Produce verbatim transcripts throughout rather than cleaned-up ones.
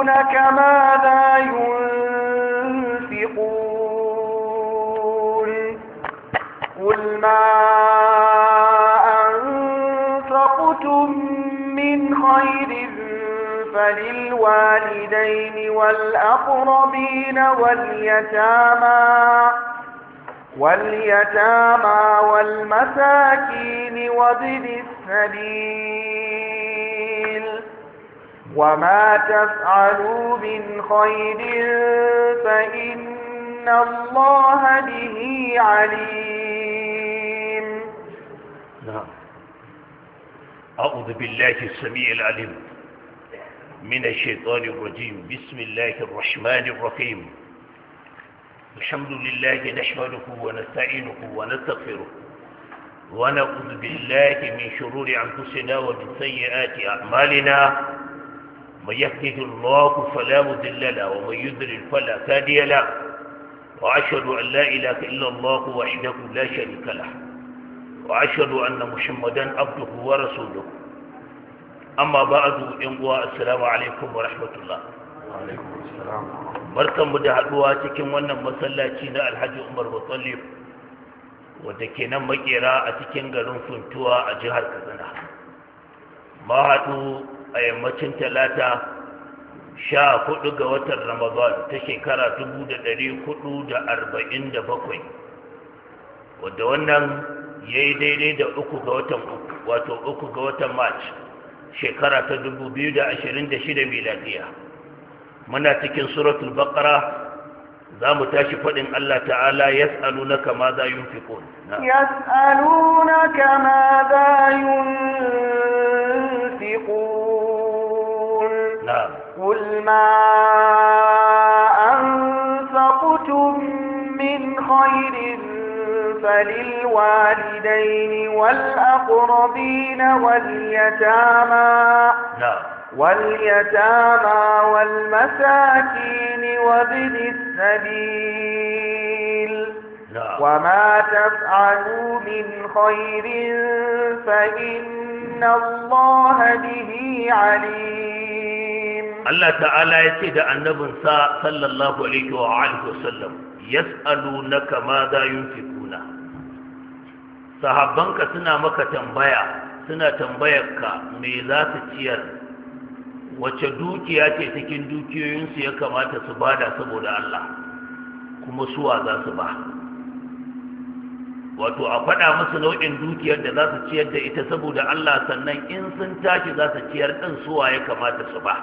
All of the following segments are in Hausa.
يسألونك ماذا ينفقون قل ما أنفقتم من خير فللوالدين والأقربين واليتامى واليتامى والمساكين وابن السبيل وما تفعلوا من خير فإن الله به عليم. نعم. أعوذ بالله السميع العليم من الشيطان الرجيم. بسم الله الرحمن الرحيم. الحمد لله نحمده ونستعينه ونستغفره ونعوذ بالله من شرور أنفسنا ومن سيئات أعمالنا. من يهده الله فلا مضل له ومن يضلل فلا هادي له وأشهد أن لا إله إلا الله وحده لا شريك له وأشهد أن محمدا عبده ورسوله. أما بعد السلام عليكم ورحمة الله. وعليكم السلام. barkanmu da haduwa cikin wannan masallaci na Alhaji Umar Mutallib wanda ke nan makera a cikin garin Funtuwa a jihar Katsina. Ma haɗu a yammacin talata sha hudu ga watan Ramadan ta shekara dubu da ɗari hudu da arba'in da bakwai wadda wannan ya yi daidai da uku ga watan uku wato uku ga watan March shekara ta dubu biyu da ashirin da shida miladiya. muna cikin suratul baqara za mu tashi faɗin Allah ta'ala yas'alunaka ma za yunfiqun. yas'alunaka ma za yunfiqun na'am qul ma anfaqtum min khairin فللوالدين والأقربين واليتامى نعم واليتامى والمساكين وابن السبيل نعم وما تفعلوا من خير فإن الله به عليم. الله تعالى يسيد النبي صلى الله عليه وآله وسلم يسألونك ماذا ينفقون. sahabbanka suna maka tambaya suna tambayarka me za su ciyar, wace dukiya ce cikin dukiyoyinsu ya kamata su bada saboda Allah, kuma suwa za su ba. Wato a faɗa musu nau'in dukiyar da za su ciyar da ita saboda Allah, sannan in sun tashi za su ciyar ɗin suwa ya kamata su ba.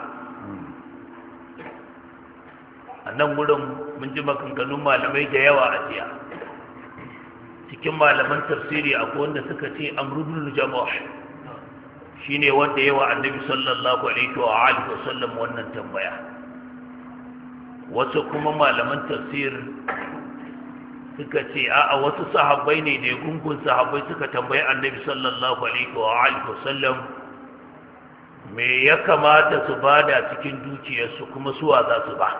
A nan wurin mun ji maganganun malamai da yawa a jiya. Cikin malaman tafsiri akwai wanda suka ce amrudul jama'a shine wanda yawa annabi sallallahu alaihi wa alihi wasallam wannan tambaya. Wasu kuma malaman tafsir suka ce a'a wasu sahabbai ne da gungun sahabbai suka tambayi annabi sallallahu alaihi wa alihi wasallam me ya kamata su bada cikin dukiyarsu kuma suwa za su ba.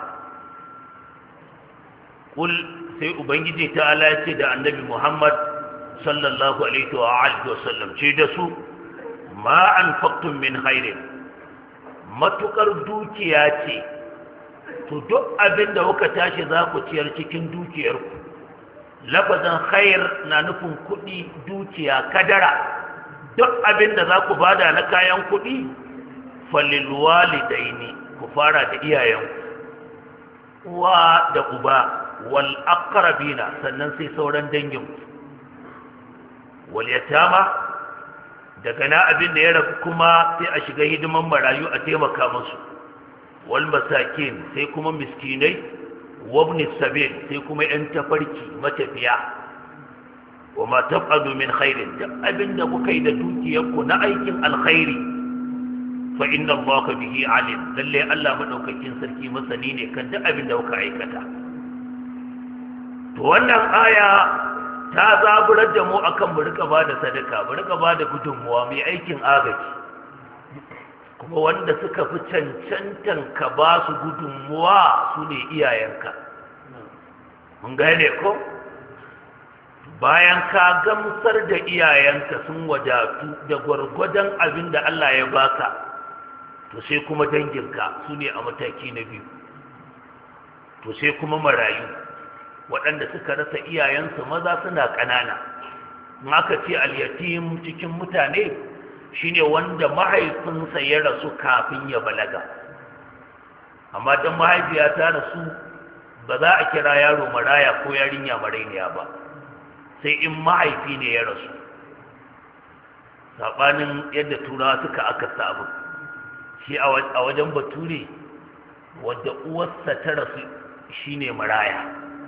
Kul sai ubangiji ta ala ya ce da annabi Muhammad sallallahu alaihi wa alihi wa sallam ce da su ma anfaqtum min khairin, matukar dukiya ce to duk abin da kuka tashi za ku ciyar cikin dukiyarku. Lafazin khair na nufin kuɗi, dukiya, kadara, duk abin da za ku bada na kayan kuɗi falil walidaini, ku fara da iyayenku uwa da uba, wal aqrabina, sannan sai sauran dangin, wal yatama, daga na abin da ya rabu kuma sai a shiga hidiman marayu a taimaka musu, wal masakin, sai kuma miskinai, wabni sabil, sai kuma yan tafarki matafiya. wa ma taf'alu min khairin, da abin da kuka yi da dukiyarku na aikin alkhairi fa inna allaha bihi alim, lalle Allah madaukakin sarki masani ne kan duk abin da kuka aikata. To wannan aya ta zaburar da mu akan mu rika bada sadaka, mu rika bada gudunmuwa, mai aikin agaji, kuma wanda suka fi cancantan ka ba su gudunmuwa su ne iyayenka. Mun gane ko? Bayan ka gamsar da iyayenka sun wadatu da gwargwadon abin da Allah ya baka, to sai kuma danginka su ne a mataki na biyu, to sai kuma marayu waɗanda suka rasa iyayensu maza suna ƙanana. in aka ce al-yatim cikin mutane shine wanda mahaifinsa ya rasu kafin ya balaga, amma dan mahaifiya ta rasu ba za a kira yaro maraya ko yarinya marainiya ba sai in mahaifi ne ya rasu, saɓanin yadda turawa suka aka sabu shi a wajen bature wadda uwarsa ta rasu shine maraya.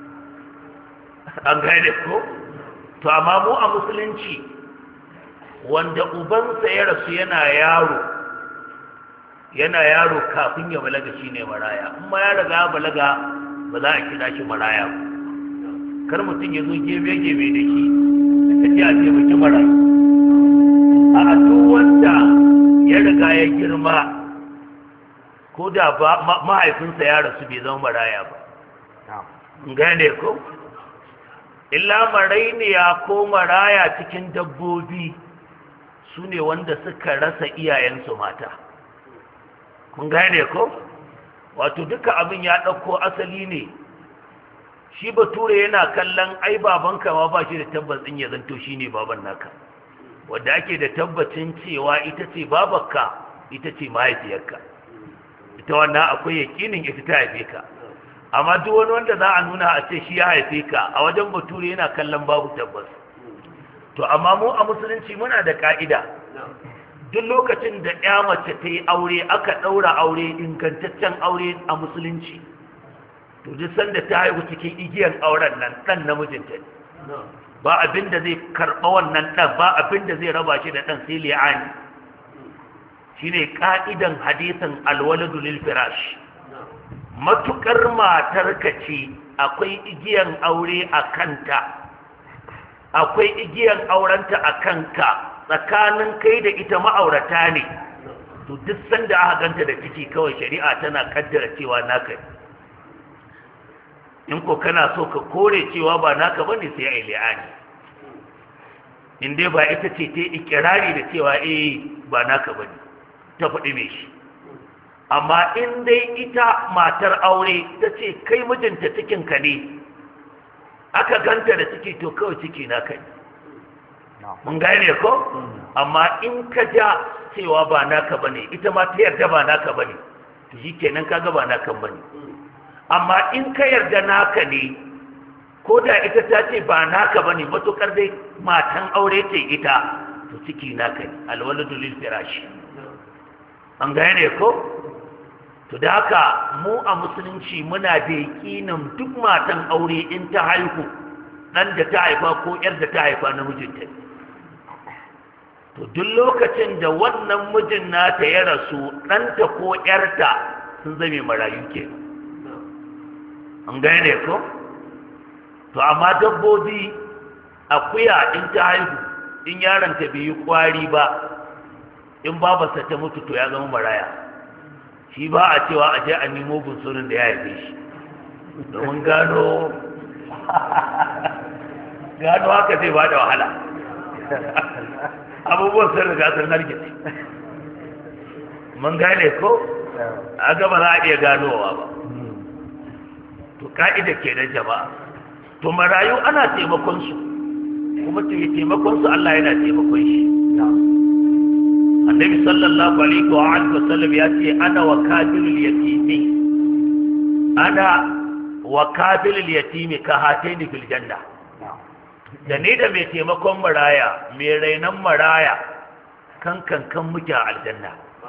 an gane ko? to amma mu a musulunci wanda ubansa ya rasu yana yaro yana yaro kafin ya balaga shine maraya, amma ya riga ya balaga ba za a kira shi maraya ba. kar mutum ya zo gebe-gebe da shi da ce a taimaki marayu. a duk wanda ya riga ya girma ko da mahaifinsa ya rasu bai zama maraya ba. gane ko? illa marainiya ko maraya cikin dabbobi su ne wanda suka rasa iyayensu mata. kun gane ko? wato duka abin ya ɗauko asali ne, shi bature yana kallon ai babanka ma ba shi da tabbacin ya zanto shi ne baban naka, wadda ake da tabbacin cewa ita ce babarka ita ce mahaifiyarka, ita wannan akwai yakinin ita ta haife ka. amma duk wani wanda za a nuna a ce shi ya haife ka a wajen bature yana kallon babu tabbas. to amma mu a musulunci muna da ka'ida, duk lokacin da ya mace ta yi aure aka ɗaura aure ingantaccen aure a musulunci, to duk sanda ta haihu cikin igiyar auren nan ɗan namijinta ne, ba abin da zai karɓa wannan ɗan, ba abin da zai raba shi da ɗan sai li'ani. shine ka'idan hadisin alwaladu lil firash. matukar matarka ce akwai igiyan aure a kanta, akwai igiyan aurenta a kanka, tsakanin kai da ita ma'aurata ne, to duk sanda aka ganta da ciki kawai shari'a tana kaddara cewa naka. in ko kana so ka kore cewa ba naka bane sai ai li'ani, in dai ba ita ce ta ikirari da cewa eh ba naka bane ta faɗi me shi. amma in dai ita matar aure ta ce kai mijinta cikinka ne, aka ganta da ciki to kawai ciki na kai. mun gane ko? amma in ka ja cewa ba naka bane, ita ma ta yarda ba naka bane, to shi kenan kaga ba naka bane. amma in ka yarda naka ne, ko da ita ta ce ba naka bane, matukar dai matan aure ce ita, to ciki naka ne, alwaladu lil firashi. an gane ko? to da haka mu a musulunci muna da yakinin duk matan aure in ta haihu dan da ta haifa ko yar da ta haifa na mijinta, to duk lokacin da wannan mijin nata ya rasu ɗanta ko yarta sun zame marayu ke. an gane ko? to amma dabbobi akuya in ta haihu in yaronta bai yi kwari ba, in babarsa ta mutu to ya zama maraya. shi ba a cewa a je a nemo bunsurin da ya haife shi, domin gano gano haka zai ba da wahala. abubuwan sun riga sun hargitse. mun gane ko? a gaba za a iya ganowa ba. to ka'ida ke da jama'a, to marayu ana taimakon su, kuma taimakon su Allah yana taimakon shi. annabi sallallahu alaihi wa alihi wa sallam ya ce ana wa kafilul yatimi ana wa kafilul yatimi ka hataini fil janna. da ni da mai taimakon maraya, mai rainon maraya, kan kan kan muke a aljanna.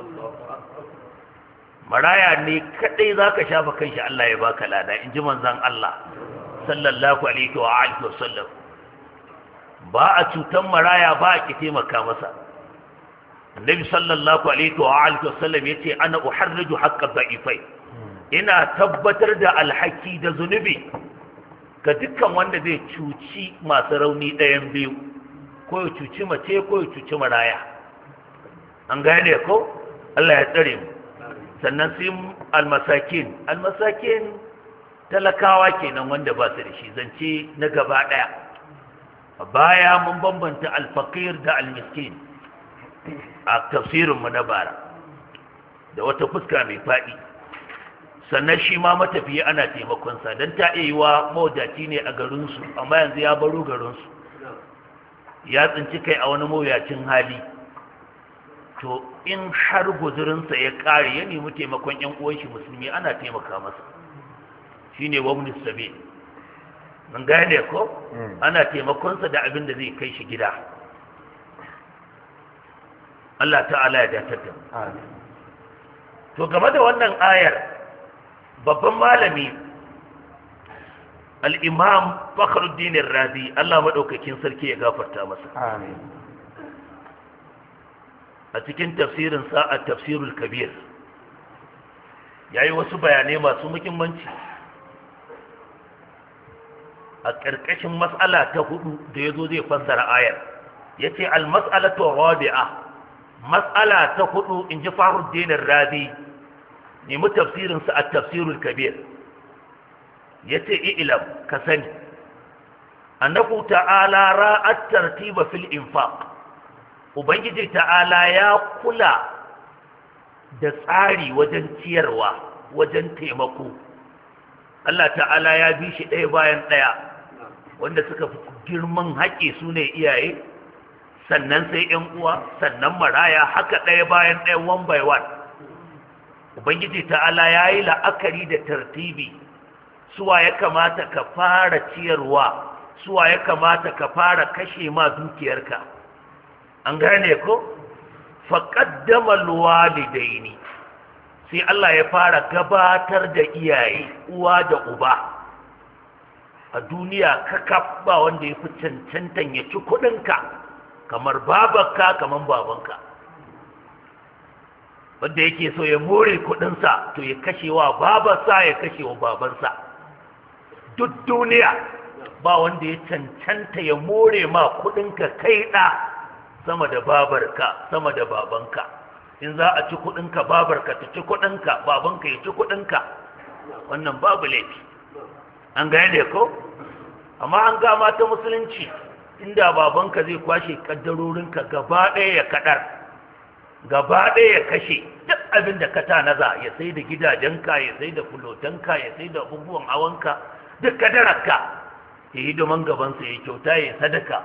maraya ne kadai zaka shafa kanshi Allah ya baka lada, in ji manzon Allah sallallahu alaihi wa alihi wa sallam. ba a cutan maraya, ba a ki taimaka masa. annabi sallallahu alaihi wa alihi wasallam yace ana uharriju haqqal da'ifai, ina tabbatar da alhaki da zunubi ga dukkan wanda zai cuci masu rauni ɗayan biyu, ko ya cuci mace ko ya cuci maraya. an gane ko? Allah ya tsare mu. sannan sai almasakin, almasakin talakawa kenan wanda ba su da shi, zance na gaba ɗaya. baya mun bambanta alfaqir da almiskin a tafsirinmu na bara. da wata fuska mai faɗi. Sannan shi ma matafiya ana taimakonsa don ta iya yi wa mawadaci ne a garinsu amma yanzu ya baro garinsu ya tsinci kai a wani mawuyacin hali, to in har guzurinsa ya ƙare ya nemi taimakon ‘yan uwanshi musulmi ana taimaka masa, shi ne wabnis sabi. mun gane ko ana taimakonsa da abin da zai kai shi gida. Allah ta'ala ya datar da mu. To game da wannan ayar babban malami al-imam Fakhruddin Razi Allah madaukakin sarki ya gafarta masa, amin, a cikin tafsirin sa at-tafsirul kabir yayi wasu bayanai masu muhimmanci a ƙarƙashin mas'ala ta hudu da yazo zai fassara ayar. Yace al-mas'alatu rabi'a, mas'ala ta hudu inji Fakhruddin Razi nemi tafsirinsa a tafsirul kabir ya ce ilam ka sani annahu ta'ala ra'at tartiba fil infaq, ubangiji ta'ala ya kula da tsari wajen ciyarwa, wajen taimako. Allah ta'ala ya bi shi ɗaya bayan ɗaya, wanda suka fi girman haƙƙi su ne iyaye, sannan sai ‘yan uwa, sannan maraya, haka ɗaya bayan ɗaya one by one. Ubangiji ta'ala ya yi la'akari da tartibi, suwa ya kamata ka fara ciyarwa, suwa ya kamata ka fara kashe ma dukiyarka. An gane ko? Faƙaddama walidaini, sai Allah ya fara gabatar da iyaye, uwa da uba. A duniya kakaf ba wanda ya fi cancantan ya ci kuɗinka, kamar babanka, kamar babanka. Wanda yake so ya more kudinsa to ya kashe wa babansa, ya kashe wa babansa. Duk duniya ba wanda ya cancanta ya more ma kudinka kai ɗa sama da babarka, sama da babanka. In za a ci kudinka babarka ta ci kudinka, babanka ya ci kudinka, wannan babu laifi. An gane ko? Amma an gama ta musulunci, inda babanka zai kwashe kaddarorinka gaba ɗaya ya kadar, gaba ɗaya ya kashe duk abin da ka tanaza, ya sai da gidajenka, ya sai da fulotanka, ya sai da abubuwan hawanka, duk kadararka, ya yi domin gabansa, ya kyauta, ya sadaka,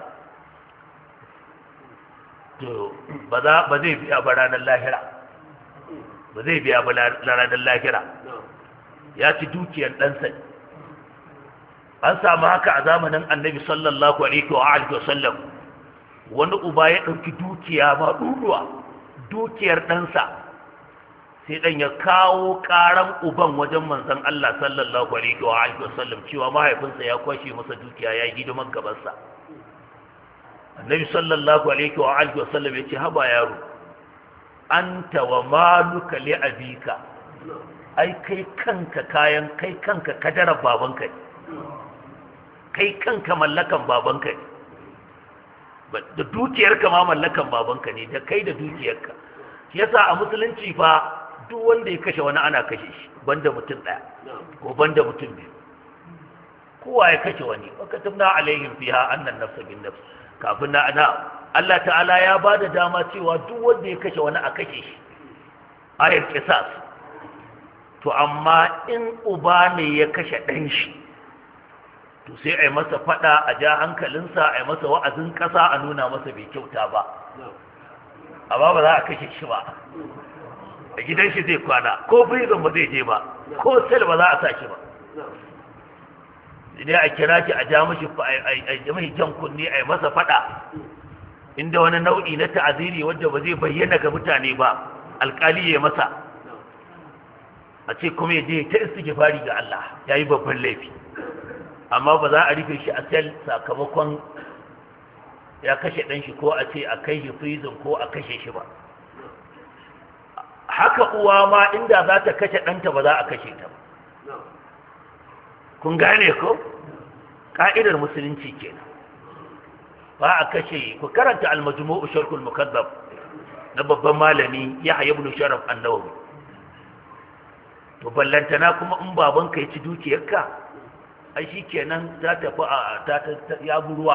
to ba zai biya ba ranar lahira, ba zai biya ba ranar lahira. Ya ci dukiyar ɗansa. An samu haka a zamanin annabi sallallahu alaihi wa alihi wa sallam. Wani uba ya ɗauki dukiya ma ɗuɗuwa, dukiyar ɗansa, sai ɗan ya kawo ƙaran uban wajen manzon Allah sallallahu alaihi wa alihi wasallam cewa mahaifinsa ya kwashe masa dukiya, ya yi hidimar gabansa. Annabi sallallahu alaihi wa alihi wasallam ya ce, haba yaro, anta wa maluka li abika, ai kai kanka kayan kai kanka kadarar babanka ne, kai kanka mallakan babanka ne, da dukiyarka ma mallakan babanka ne, da kai da dukiyarka. Yasa a musulunci fa duk wanda ya kashe wani ana kashe shi, banda mutum ɗaya ko banda mutum biyu. Kowa ya kashe wani, wakatumna alaihim fiha annan nafsa bin nafs. Kafin na ana Allah ta'ala ya ba da dama cewa duk wanda ya kashe wani a kashe shi, ayar qisas. To amma in uba ne ya kashe ɗan shi, to sai a yi masa fada, a ja hankalinsa, a yi masa wa'azin ƙasa, a nuna masa bai kyauta ba, amma ba za a kashe shi ba. A gidan shi zai kwana, ko prison ba zai je ba, ko sel ba za a sa shi ba. Idan a kira shi a ja mashi a mai jan kunni, a yi masa fada, inda wani nau'i na ta'aziri wanda ba zai bayyana ga mutane ba, alƙali ya masa, a ce kuma ya je ta istighfari ga Allah, ya yi babban laifi. Amma ba za a rufe shi a sel sakamakon ya kashe ɗan shi, ko a ce a kai shi prison ko a kashe shi ba. Haka uwa ma inda za ta kashe ɗanta ba za a kashe ta ba. Kun gane ko? Ka'idar musulunci kenan. Ba a kashe, ku karanta al-majmu'u sharhul mukazzab na babban malami Yahya ibn Sharaf an-Nawawi. To ballantana kuma in babanka ya ci dukiyarka, ai shi kenan za ta fi a ta ya buruwa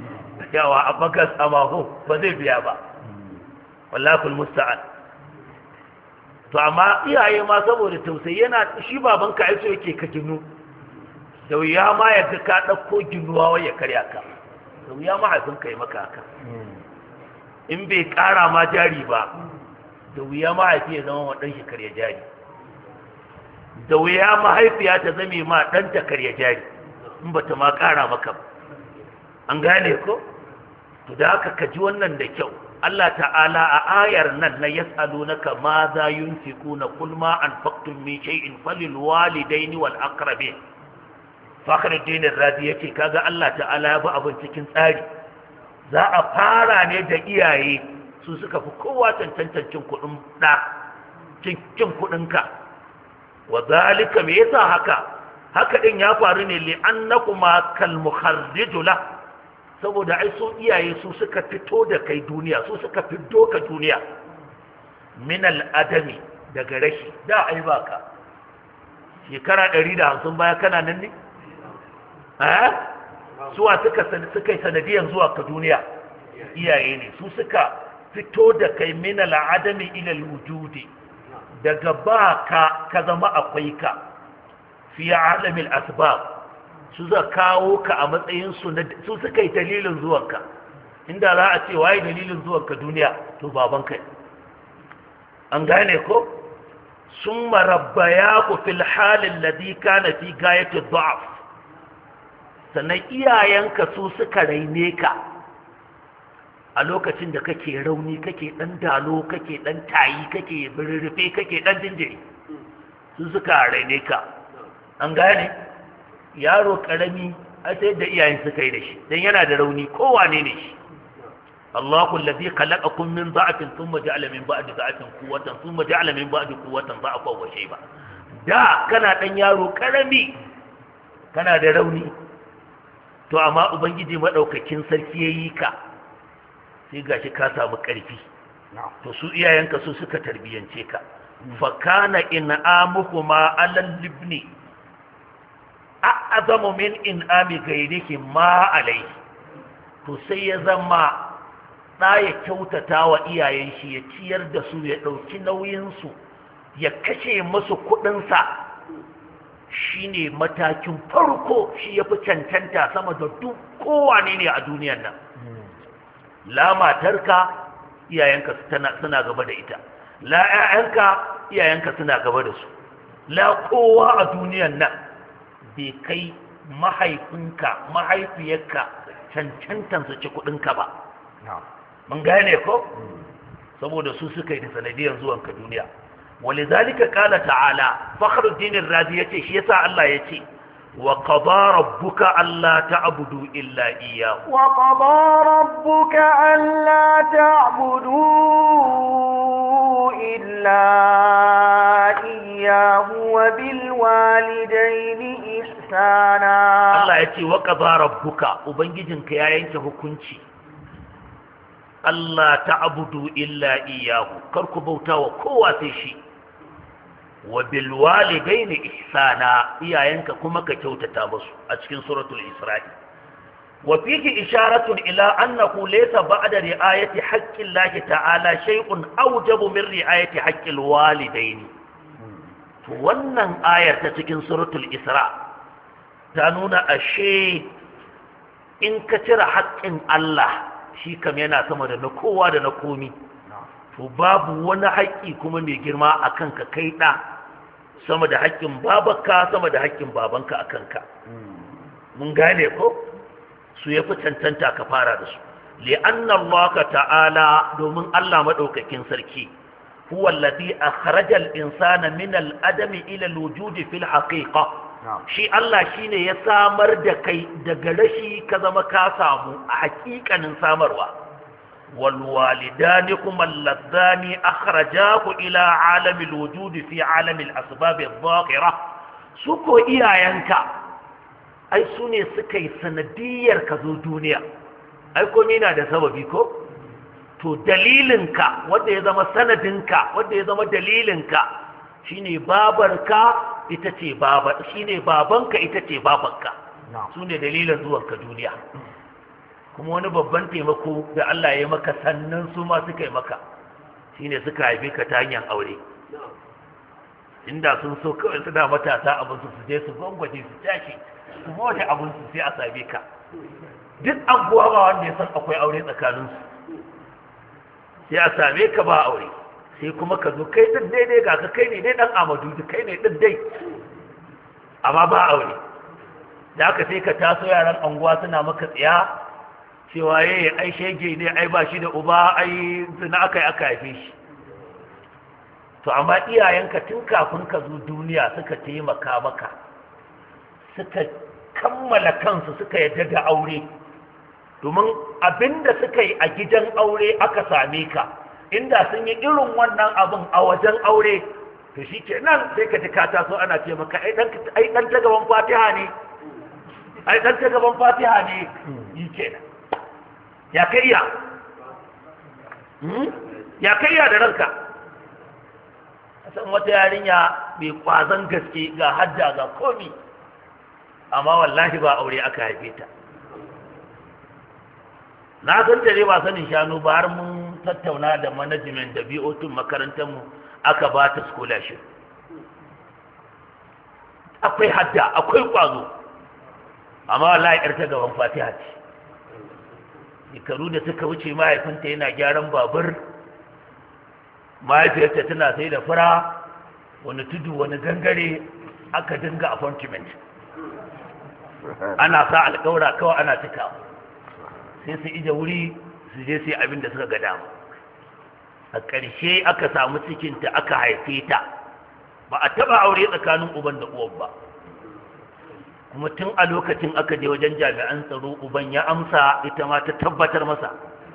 yawa a bagas a maho ba zai biya ba, wallakul musta'an. to amma iyaye ma saboda tausayi yana shi babanka ai so yake ka ginu da wuya ma ya ga ka ɗauko ginuwa wai ya karya ka da wuya mahaifinka ya maka haka in bai ƙara ma jari ba da wuya mahaifi ya zama waɗan shi karya jari da wuya mahaifiya ta zame ma ɗanta karya jari in ba ta ma ƙara maka ba an gane ko to da haka ka ji wannan da kyau Allah ta'ala a ayar nan na yas'alunaka ma za yunfiquna qul ma anfaqtum min shay'in falil walidaini wal aqrabin Fakhruddin Razi yace kaga Allah ta'ala ya bi abin cikin tsari za a fara ne da iyaye su suka fi kowa tantancin kudin da cikin kudin ka wa zalika me yasa haka haka din ya faru ne li annakuma kal mukharriju la saboda ai su iyaye su suka fito da kai duniya su suka fito ka duniya min al-adami daga rashi da ai baka shekara ɗari da hamsin baya kana nan ne eh suwa suka suka yi sanadiyan zuwa ka duniya iyaye ne su suka fito da kai min al-adami ila al-wujudi daga baka ka zama akwai ka fi alamil asbab su za kawo ka a matsayinsu su suka yi dalilin zuwanka inda za a ce waye dalilin zuwanka duniya to babanka an gane ko sun marabbaya ku fil halin ladika na fi gayatu da'af sannan iyayenka su suka raine ka a lokacin da kake rauni kake dan dalo kake dan tayi kake birrufe kake dan jinjiri su suka raine ka an gane yaro karami a sai da iyayen suka yi da shi dan yana da rauni kowane ne shi Allahu allazi khalaqakum min dha'fin thumma ja'ala min ba'di dha'fin quwwatan thumma ja'ala min ba'di quwwatan dha'fan wa shayba da kana dan yaro karami kana da rauni to amma ubangiji madaukakin sarki yayi ka sai gashi ka samu karfi to su iyayenka su suka tarbiyance ka fa kana in'amuhuma alal libni a'azamu min in'ami gairihi ma alai to sai ya zama da ya kyautata wa iyayen shi ya ciyar da su ya dauki nauyin su ya kashe musu kudin sa shine matakin farko shi yafi cancanta sama da duk kowane ne a duniyar nan la matarka iyayenka suna gaba da ita la ƴaƴanka iyayenka suna gaba da su la kowa a duniyar nan bai kai mahaifinka mahaifiyarka cancantan su ci kudinka ba mun gane ko saboda su suka yi da sanadiyar zuwanka duniya walizalika qala ta'ala Fakhruddin Razi yace shi yasa Allah yace wa qada rabbuka alla ta'budu illa iyyahu wa qada rabbuka alla ta'budu illa iyyahu wa bil walidayni ihsana Allah yace wa qada rabbuka ubangijinka ya yanke hukunci Allah ta'budu illa iyyahu kar ku bauta wa kowa sai shi wa bil walidaini ihsana iyayenka kuma ka kyautata musu a cikin suratul isra'i wa fihi isharatun ila annahu laysa ba'da ri'ayati haqqi Allah ta'ala shay'un awjabu min ri'ayati haqqi al walidaini to wannan ayar ta cikin suratul isra ta nuna ashe in ka cire haƙƙin Allah shi kam yana sama da na kowa da na komi to babu wani haƙƙi kuma mai girma a kanka kai ɗa sama da haƙƙin babanka sama da haƙƙin babanka a kanka mun gane ko su ya fi cancanta ka fara da su li'anna Allah ta'ala domin Allah maɗaukakin sarki huwa alladhi akhraja al-insana min al-adami ila al-wujudi fil haqiqa shi Allah shine ya samar da kai daga rashi ka zama ka samu a hakikanin samarwa wal walidani kuma alladhani akhrajahu ila alami alwujud fi alami alasbab adh-dhaqira su ko iyayenka ai su ne suka yi sanadiyar ka zo duniya ai ko na da sababi ko to dalilinka wanda ya zama sanadinka wanda ya zama dalilinka shine babarka ita ce baba shine babanka ita ce babanka su ne dalilin zuwanka duniya kuma wani babban taimako da Allah ya maka sannan su ma suka yi maka shine suka haife ka ta hanyar aure inda sun so kawai suna matasa abinsu su je su gwangwaje su tashi su mota abinsu sai a same ka duk anguwa ba wanda ya san akwai aure tsakaninsu sai a same ka ba aure sai kuma ka zo kai din daidai ga ka kai ne dai dan amadu kai ne din dai amma ba aure da aka sai ka taso yaran anguwa suna maka tsiya cewa yayi ai shege ne ai ba shi da uba ai zina aka yi aka haife shi to amma iyayenka tun kafin ka zo duniya suka taimaka maka suka kammala kansu suka yadda da aure domin abinda suka yi a gidan aure aka same ka inda sun yi irin wannan abin a wajen aure to shi ke nan sai ka ji ka taso ana ce maka ai dan ta gaban fatiha ne ai dan ta gaban fatiha ne yi ke nan ya kaiya ya kaiya da ranka san wata yarinya mai kwazon gaske ga hajja ga komi amma wallahi ba aure aka haife ta na san tare ba sanin shanu ba har mun tattauna da management da B O tun makarantar mu aka ba ta scholarship akwai hadda akwai kwazo amma wallahi yar ta gaban Fatiha ce shekaru da suka wuce mahaifinta yana gyaran babur mahaifiyarta tana sai da fura wani tudu wani gangare aka dinga appointment ana sa alƙawura kawai ana cika sai su ije wuri su je sai abin da suka ga dama a ƙarshe aka samu cikinta aka haife ta ba a taɓa aure tsakanin uban da uwan ba kuma tun a lokacin aka je wajen jami'an tsaro uban ya amsa ita ma ta tabbatar masa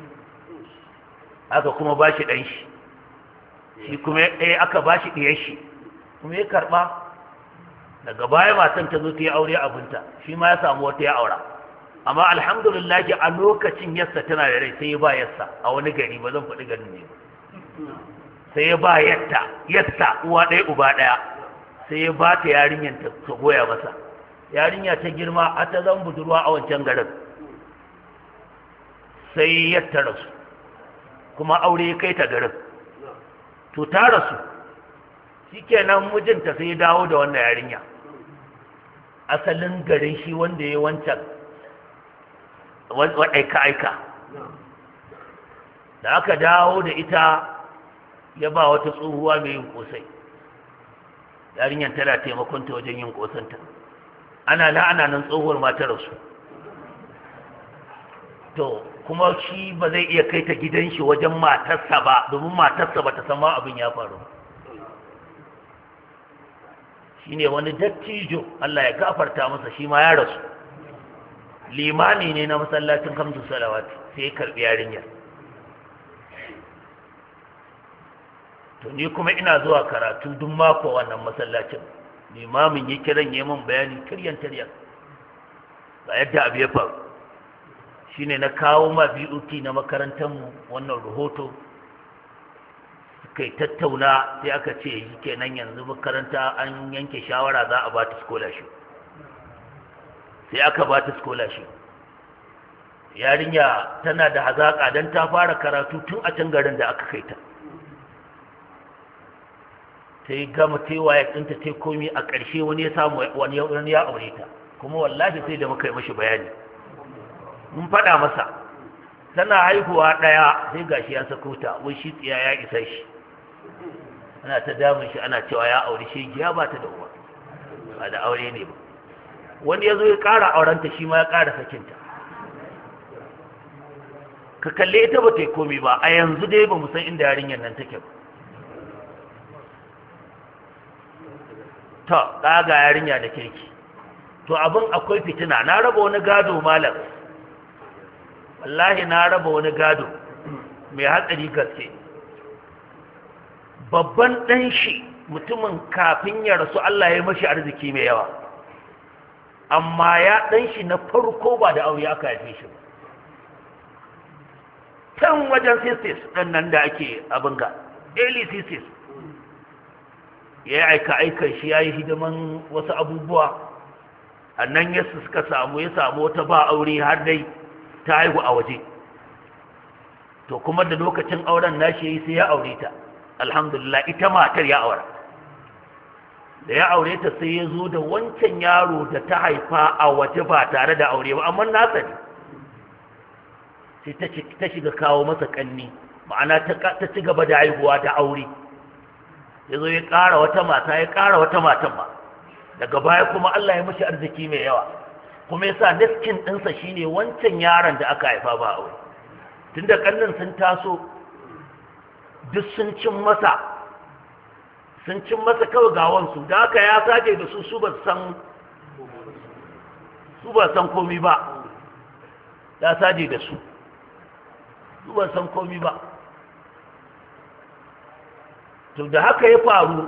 aka kuma ba shi ɗan shi shi kuma ɗaya aka ba shi ɗiyar shi kuma ya karɓa daga baya matan ta zo ta yi aure abinta shi ma ya samu wata ya aura amma alhamdulillah a lokacin yassa tana da rai sai ya ba yassa a wani gari ba zan faɗi garin ne ba sai ya ba yatta yassa uwa ɗaya uba ɗaya sai ya ba ta yarinyar ta goya masa yarinya ta girma a ta zan budurwa a wancan garin sai yatta rasu kuma aure ya kai ta garin to ta rasu shikenan mijinta sai ya dawo da wannan yarinya asalin garin shi wanda ya wancan aika aika da aka dawo da ita ya ba wata tsohuwa mai yin kosai yarinyar tana taimakonta wajen yin kosanta ana na ana nan tsohuwar matar rasu to kuma shi ba zai iya kai ta gidan shi wajen matarsa ba domin matarsa ba ta san ma abin ya faru shi ne wani dattijo Allah ya gafarta masa shi ma ya rasu limani ne na masallacin kamsu salawati sai ya karbi yarinyar to ni kuma ina zuwa karatu duk mako wannan masallacin limamin ya kiran yayin bayani kiryan taryan ga yadda abu ya faru shine na kawo ma B O T na makarantarmu wannan rahoto kai tattauna sai aka ce yi kenan yanzu makaranta an yanke shawara za a ba ta scholarship sai aka ba ta scholarship yarinya tana da hazaƙa don ta fara karatu tun a can garin da aka kai ta ta yi gama tewa ya ɗinta ta komi a ƙarshe wani ya samu wani ya aure ta kuma wallahi sai da muka yi mashi bayani mun faɗa masa tana haihuwa ɗaya sai gashi ya sako ta wai shi tsiya ya isa shi ana ta damun shi ana cewa ya aure shi ya ba ta da uwa ba da aure ne ba wani ya zo ya ƙara aurenta shi ma ya ƙara sakinta ka kalle ita ba ta yi komi ba a yanzu dai ba mu san inda yarinyar nan take ba ta ɗaga yarinya da kirki to abin akwai fitina na raba wani gado malam wallahi na raba wani gado mai hatsari gaske babban ɗan shi mutumin kafin ya rasu Allah ya mashi arziki mai yawa amma ya ɗan shi na farko ba da aure aka haife shi ba can wajen sistis ɗan nan da ake abin ga early sistis ya yi aika aikan shi ya yi hidiman wasu abubuwa a nan ya suka samu ya samu wata ba aure har dai ta haihu a waje to kuma da lokacin auren nashi yayi sai ya aure ta alhamdulillah ita matar ya aura. Da ya aure ta sai ya zo da wancan yaro da ta haifa a waje ba tare da aure ba, amma nasa ne. Sai ta shiga kawo masa kanni, ma'ana ta ci gaba da haihuwa da aure. Ya zo ya ƙara wata mata, ya ƙara wata matan ba. Daga baya kuma Allah ya mashi arziki mai yawa. Kuma ya sa naskin ɗinsa shi ne wancan yaron da aka haifa ba aure. Tun da ƙannin sun taso, duk sun cin masa, sun cin masa kawai gawansu, da haka ya saje da su su ba san su ba san komi ba. Ya saje da su. Su ba san komi ba. To da haka ya faru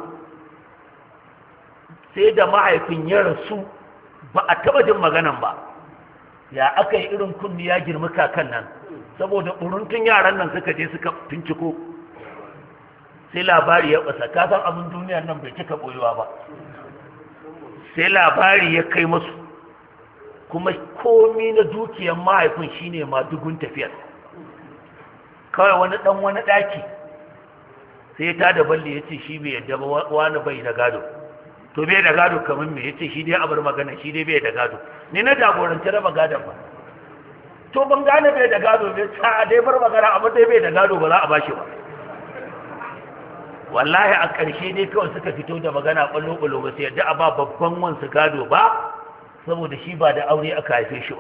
sai da mahaifin ya rasu ba a taba jin maganan ba. Ya aka yi irin kunni ya girma kakan nan, saboda buruntun yaran nan suka je suka finciko, sai labari ya ɓasa. Ka san abin duniyar nan bai cika ɓoyewa ba. Sai labari ya kai masu, kuma komi na dukiyar mahaifin shine ma dugun tafiyar. Kawai wani ɗan wani ɗaki sai ta da balle ya ce shi bai yadda ba, wani bai da gado. To bai da gado kamar me? Ya ce shi dai abar magana, shi dai bai da gado. Ni na jagoranci raba gadon ba. To ban gane bai da gado, bai sa dai bar magana, amma dai bai da gado ba za a bashi ba. Wallahi a ƙarshe dai kawai suka fito da magana ɓallo-ɓallo ba sai yadda a ba babban wansu gado ba, saboda shi ba da aure aka haife shi ba.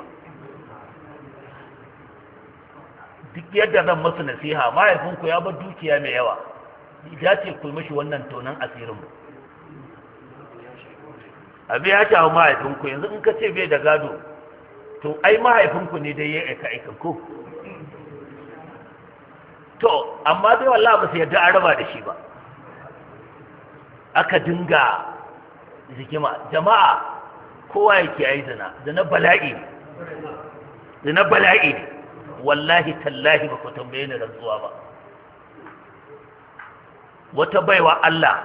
Duk yadda zan masu nasiha, mahaifinku ya bar dukiya mai yawa, ya ce ku mashi wannan tonon asirin mu. Abi ya shawo mahaifinku, yanzu in ka ce bai da gado, to ai mahaifinku ne dai ya aika aikan ko. To amma dai wallahi ba su yadda an raba da shi ba. Aka dinga zikima, jama'a kowa yake yi zina, zina bala'i ne, zina bala'i ne. Wallahi tallahi ba ku tambaye ni rantsuwa ba. Wata baiwa Allah,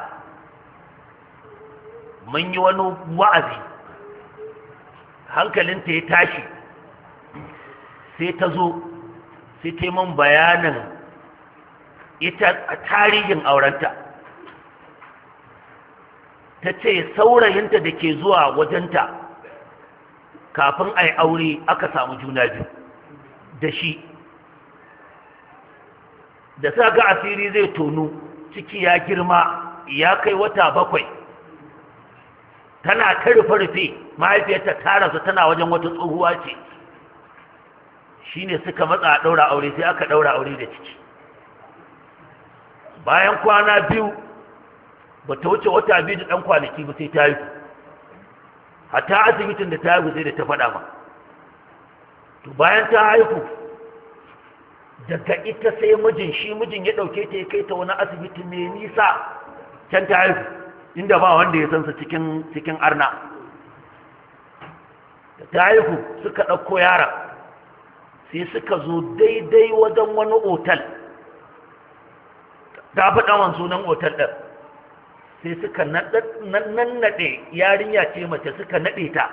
mun yi wani wa'azi, hankalinta ya tashi, sai ta zo sai ta yi min bayanin ita a tarihin aurenta. Ta ce saurayinta da ke zuwa wajenta kafin a yi aure aka samu juna biyu da shi. Da sa ga asiri zai tonu, ciki ya girma ya kai wata bakwai, tana ta rufe-rufe, mahaifiyarta ta rasu tana wajen wata tsohuwa ce. Shi ne suka matsa a ɗaura aure, sai aka ɗaura aure da ciki. Bayan kwana biyu, ba ta wuce wata biyu da ɗan kwanaki ba sai ta yi. Hatta asibitin da ta haihu sai da ta faɗa ma. To bayan ta haihu, daga ita sai mijin, shi mijin ya ɗauke ta ya kai ta wani asibiti mai nisa, can ta haihu, inda ba wanda ya sansa cikin cikin arna. Da ta haihu suka ɗauko yara, sai suka zo daidai wajen wani otal. Ta fi ɗawan sunan otal ɗin. Sai suka nannaɗe, yarinya ce mace, suka naɗe ta.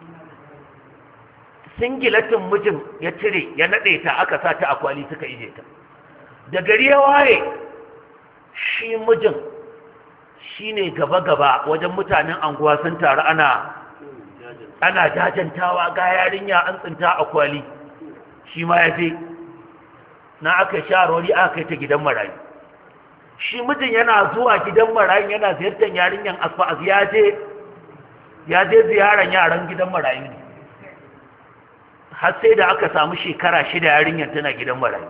Singilatin mijin ya cire ya naɗe ta, aka sa ta a kwali suka ije ta. Da gari ya waye, shi mijin shi ne gaba-gaba wajen mutanen anguwa sun taru ana ana jajantawa ga yarinya an tsinta a kwali. Shi ma ya je, na aka shawarwari aka kai ta gidan marayu. Shi mijin yana zuwa gidan marayu yana ziyartar yarinyan asfa'az, ya je ya je ziyaran yaran gidan marayu ne. Har sai da aka samu shekara shida yarinyar tana gidan marayu.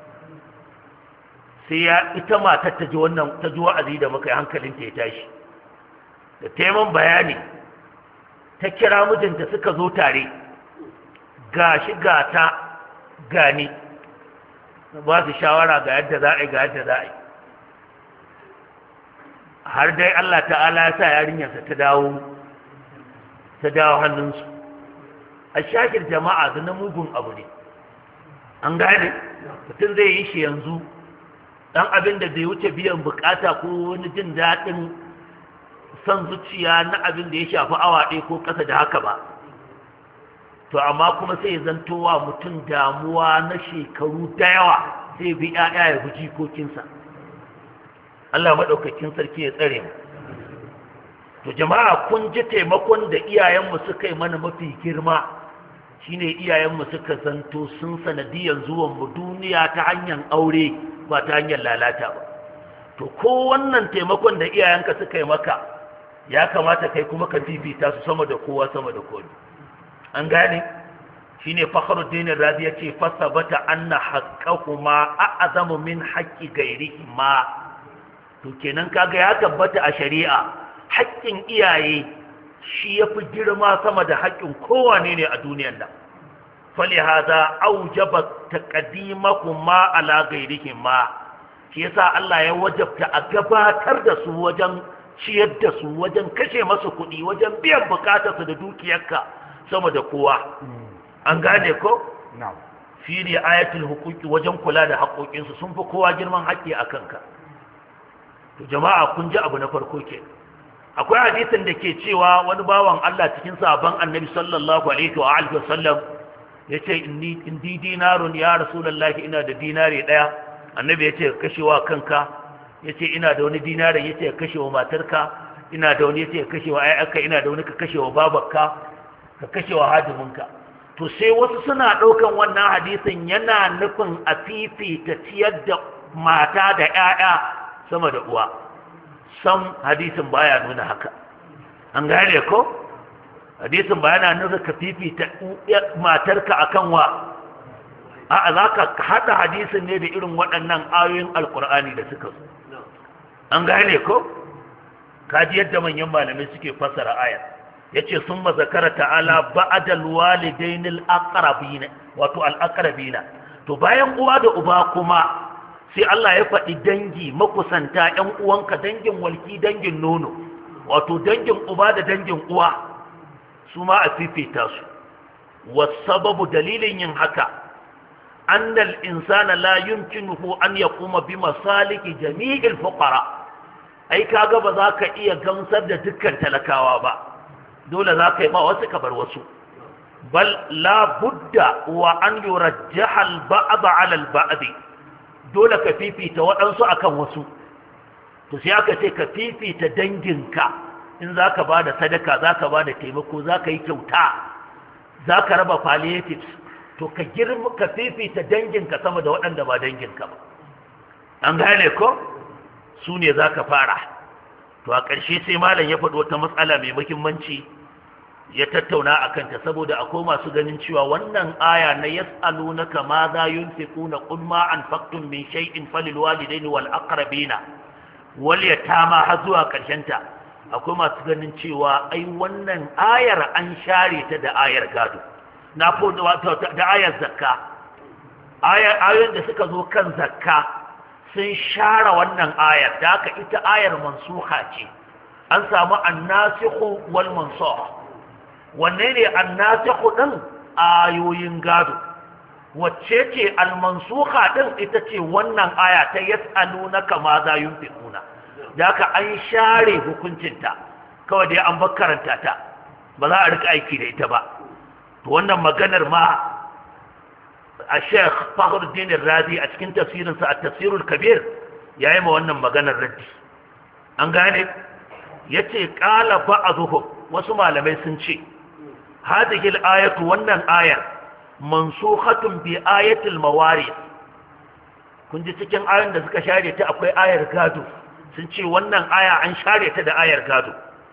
Sai ya ita matar ta ji wannan, ta ji wa'azi da muka yi, hankalinta ya tashi. Da taimakon bayani ta kira mijinta, suka zo tare, gashi gata gani, ba su shawara ga yadda za a yi ga yadda za a yi. Har dai Allah ta'ala ya sa yarinyarsa ta dawo ta dawo hannunsu. A shakir jama'a da na mugun abu ne, an gane mutum zai yi shi yanzu ɗan abin da bai wuce biyan bukata ko wani jin daɗin son zuciya na abin da ya shafi awa ɗaya ko ƙasa da haka ba. To amma kuma sai ya zantowa mutum damuwa na shekaru da yawa, sai bi ‘ya'ya ya guji kokinsa. Allah maɗaukakin sarki ya tsare mu. To jama'a kun ji taimakon da iyayenmu suka yi mana mafi girma, shine iyayenmu suka zanto sun sanadiyan zuwanmu duniya ta hanyar aure ba ta hanyar lalata ba. To ko wannan taimakon da iyayenka suka yi maka ya kamata kai kuma ka fifita su sama da kowa sama da kowa. An gane? Shine Fakhruddin Razi yace fasabata anna haqqahuma a'zamu min haqqi ghayrihima. To kenan kaga ya tabbata a shari'a haƙƙin iyaye shi yafi girma sama da haƙƙin kowane ne a duniyar nan. Falihaza aujaba taqdimakuma ala ghayrihima. Shi yasa Allah ya wajabta a gabatar da su wajen ciyar da su, wajen kashe masu kuɗi, wajen biyan bukatarsu da dukiyarka sama da kowa. An gane ko? Fi ri'ayatul huquqi, wajen kula da haƙoƙinsu sun fi kowa girman haƙƙi a kanka. To jama'a kun ji abu na farko ke. Akwai hadisin da ke cewa wani bawan Allah cikin sahabban Annabi sallallahu alaihi wa alihi wasallam yace inni indi dinarun ya rasulullahi, ina da dinari daya. Annabi yace kashewa kanka, yace ina da wani dinari, yace kashewa matarka, ina da wani yace kashewa ayyanka, ina da wani ka kashewa babarka, ka kashewa hadiminka. To sai wasu suna ɗaukan wannan hadisin yana nufin a fifita ciyar da mata da ‘ya'ya sama da uwa. Sam hadisin baya nuna haka. An gane ko? Hadisin ba yana nuna ka fifita matarka akan wa. A'a, za ka haɗa hadisin ne da irin waɗannan ayoyin alƙur'ani da suka zo. An gane ko? Kaji yadda manyan malamai suke fassara ayar. Yace sun mazakara ta'ala ba'adal walidainil aqrabina, wato al aqrabina. To bayan uwa da uba kuma sai Allah ya faɗi dangi makusanta, ƴan uwanka, dangin walki, dangin nono, wato dangin uba da dangin uwa, su ma a fifita su. Wasababu dalilin yin haka annal insana la yumkinuhu an yaquma bi masaliki jami'il fuqara. Ai kaga ba za ka iya gamsar da dukkan talakawa ba, dole za ka yi ba wasu kabar wasu. Bal la budda wa an yurajjaha al-ba'd 'ala al-ba'd, dole ka fifita waɗansu akan wasu. To sai aka ce ka fifita danginka, in za ka ba da sadaka, za ka ba da taimako, za ka yi kyauta, za ka raba palliatives, to ka girma ka fifita danginka sama da waɗanda ba danginka ba. An gane ko? Su ne za ka fara. To a ƙarshe sai malam ya faɗi wata matsala mai muhimmanci ya tattauna a kanta, saboda akwai masu ganin cewa wannan aya na yas'alunaka ma za yunfiquna qul ma anfaqtum min shay'in falil walidaini wal aqrabina wal yatama har zuwa ƙarshen ta. Akwai masu ganin cewa ai wannan ayar an share ta da ayar gado, na ko da ayar zakka. Ayar ayoyin da suka zo kan zakka sun share wannan ayar, da haka ita ayar mansuha ce. An samu annasikhu wal mansukh. Wanne ne annasikhu din? Ayoyin gado. Wacce ce al-mansukha din? Ita ce wannan aya ta yas'alunaka ma za yunfiquna. Da haka an share hukuncinta, kawai dai an bakkaranta ta, ba za a rika aiki da ita ba. To wannan maganar ma a Sheikh Fakhruddin Razi a cikin tafsirinsa a tafsirul kabir ya yi ma wannan maganar raddi. An gane? Ya ce ƙala ba'azuhum, wasu malamai sun ce hadhihi al-ayatu, wannan ayar mansukhatun bi ayatil mawari. Kun ji cikin ayoyin da suka share ta akwai ayar gado, sun ce wannan aya an share ta da ayar gado.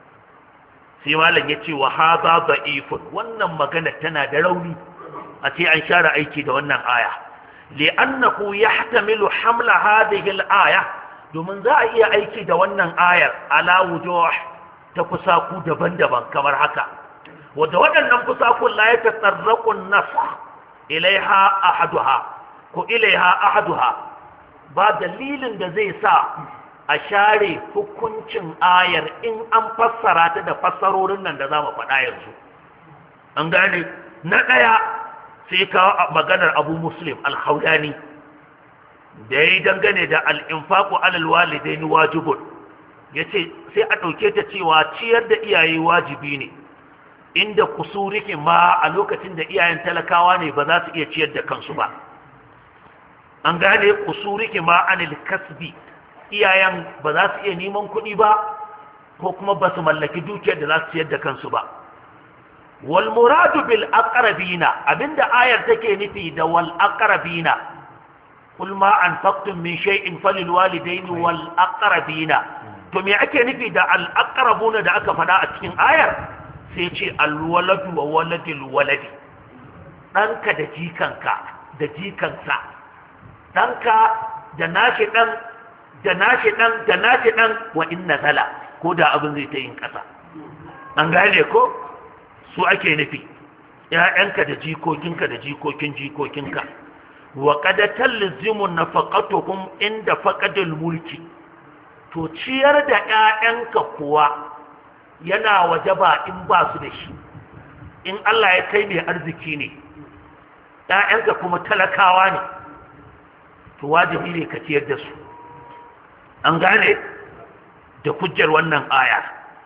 Sai malam ya ce wa hadha da'ifun, wannan magana tana da rauni a ce an share aiki da wannan aya, li'annahu yahtamilu hamla hadhihi al-aya, domin za a iya aiki da wannan ayar ala wujuh ta fusaku daban-daban kamar haka, wanda waɗannan fusakun la yatatarraqu an-nasakh ilaiha ahaduha ko ilaiha ahaduha, ba dalilin da zai sa a share hukuncin ayar in an fassara ta da fassarorin nan da za mu faɗa yanzu. An gane? Na ɗaya sai kawo maganar Abu Muslim al-Khawlani da ya yi dangane da al'infaƙo alal walidaini wajibun, ya ce sai a ɗauke ta cewa ciyar da iyaye wajibi ne, inda kusuriki ma a lokacin da iyayen talakawa ne ba za su iya ciyar da kansu ba. An gane kusuriki ma anil kasbi, iyayen ba za su iya neman kuɗi ba ko kuma ba su mallaki dukiyar da za su ciyar da kansu ba. wal muradu bil aqrabina abinda ayar take nufi da wal aqrabina kul ma anfaqtum min shay'in falil walidaini wal aqrabina, to me ake nufi da al aqrabuna da aka faɗa a cikin ayar? sai ce al waladu wa waladil waladi, ɗanka da jikanka da jikansa, ɗanka da nashi ɗan da nashi ɗan da nashi ɗan wa inna zala, ko da abin zai ta yin ƙasa. An gane ko? Su ake nufi ‘ya'yanka da jikokinka da jikokin jikokinka. Wa kada talzimu nafaqatuhum inda faqadul mulki, to ciyar da ‘ya'yanka kuwa yana wajaba in ba su da shi. In Allah ya kai mai arziki ne, ‘ya'yanka kuma talakawa ne, to wajibi ne ka ciyar da su. An gane da hujjar wannan aya.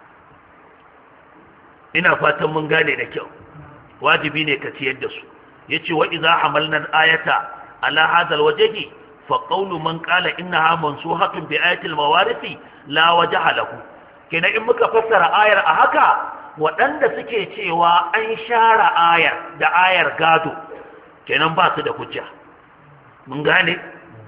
Ina fatan mun gane da kyau, wajibi ne ka ciyar da su. Yace wa idza hamalna al-ayata ala hadha al-wajhi fa qawlu man qala innaha mansuhatun bi ayati al-mawarith la wajha lahu. Kenan in muka fassara ayar a haka, waɗanda suke cewa an share ayar da ayar gado kenan ba su da hujja. Mun gane?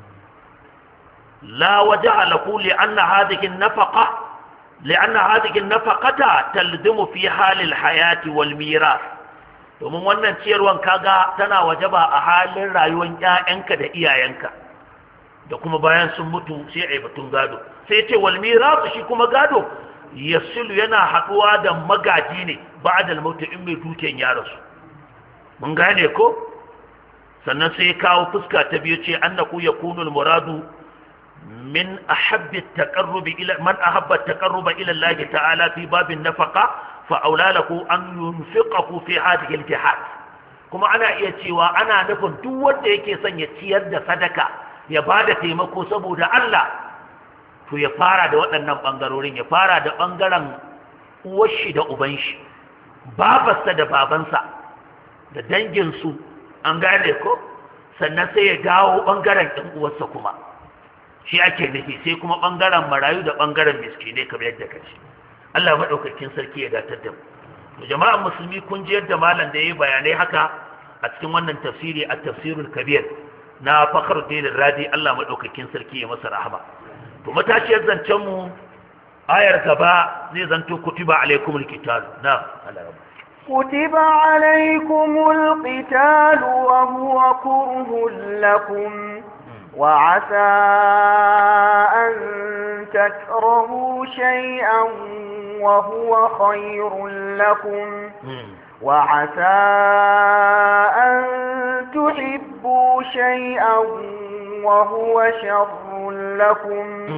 La wajha lahu li anna hadhihi an-nafaqa لأن هذه النفقة تلزم في حال الحياة والميراث, domin wannan ciyarwan kaga tana wajaba a halin rayuwar ƴaƴanka da iyayenka da kuma bayan sun mutu sai ai batun gado. Sai ce wal miras, shi kuma gado yasilu yana haduwa da magaji ne ba'da al-maut in mai dukiyan ya rasu. Mun gane ko? Sannan sai kawo fuska ta biyu ce annahu yakunu al-muradu من أحب التقرب إلى من أحب التقرب إلى الله تعالى في باب النفقة فأولى له أن ينفقه في هذه الجهات. كما أنا يأتي وأنا نفهم دوّد يكي سن يتير دا صدقة يبادة تيمكو سبو دا الله تو يفارا دا وطنن بانغرورين يفارا دا بانغران وشي دا أبنش بابسا دا بابنسا دا دنجنسو أنغانيكو سنسي يداو بانغران ينقوسا كما shi ake nufi. Sai kuma ɓangaren marayu da ɓangaren miskinai kamar yadda ka ce. Allah maɗaukakin sarki ya datar da mu. To jama'an musulmi kun ji yadda malam da ya yi bayanai haka a cikin wannan tafsiri a tafsirul kabir na Fakhruddin Radi, Allah maɗaukakin sarki ya masa rahama. To matashiyar zancen mu ayar gaba zai zanto kutiba alaikumul qital. Na'am, Allah rabbi. كتب عليكم القتال وهو كره لكم وعسى أن تكرهوا شيئا وهو خير لكم وعسى أن تحبوا شيئا وهو شر لكم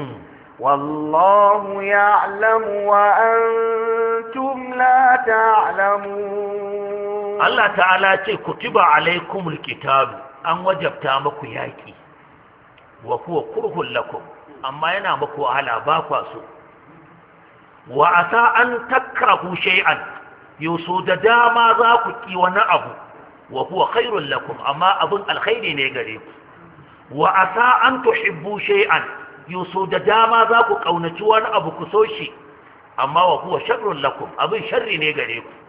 والله يعلم وأنتم لا تعلمون. الله تعالى كتب عليكم الكتاب أن وجبت مكو ياكي wa huwa kurhun lakum, amma yana muku wahala ba kwa so. Wa asa an takrahu shay'an, yuso da dama za ku ki wani abu wa huwa khairul lakum, amma abin alkhairi ne gare ku. Wa asa an tuhibbu shay'an, yuso da dama za ku kaunaci wani abu ku so shi, amma wa huwa sharrul lakum, abin sharri ne gare ku.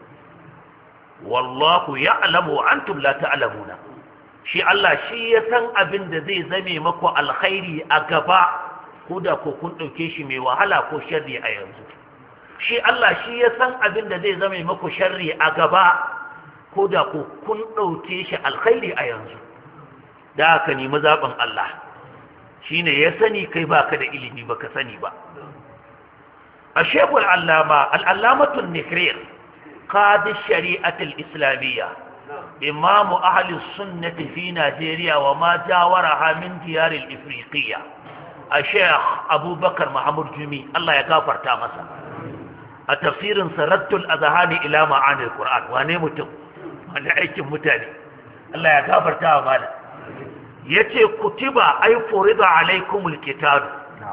Wallahu ya'lamu wa antum la ta'lamuna. Shi Allah shi ya san abin da zai zame maku alkhairi a gaba, ko da ko kun ɗauke shi mai wahala ko sharri a yanzu. Shi Allah shi ya san abin da zai zame maku sharri a gaba, ko da ko kun ɗauke shi alkhairi a yanzu. Da ka nemi zaɓin Allah, shi ne ya sani kai baka da ilimi baka sani ba. A shekul allama, al'allamatun nifrir, qadi shari'atul islamiyya, إمام أهل السنة في نيجيريا وما جاورها من ديار الإفريقية الشيخ أبو بكر محمود جمي الله يغفر تامسا التفسير سرد الأذهان إلى معاني القرآن وأنا متم وأنا أيكم متاني الله يغفر تامسا يتي كتب أي فرض عليكم الكتاب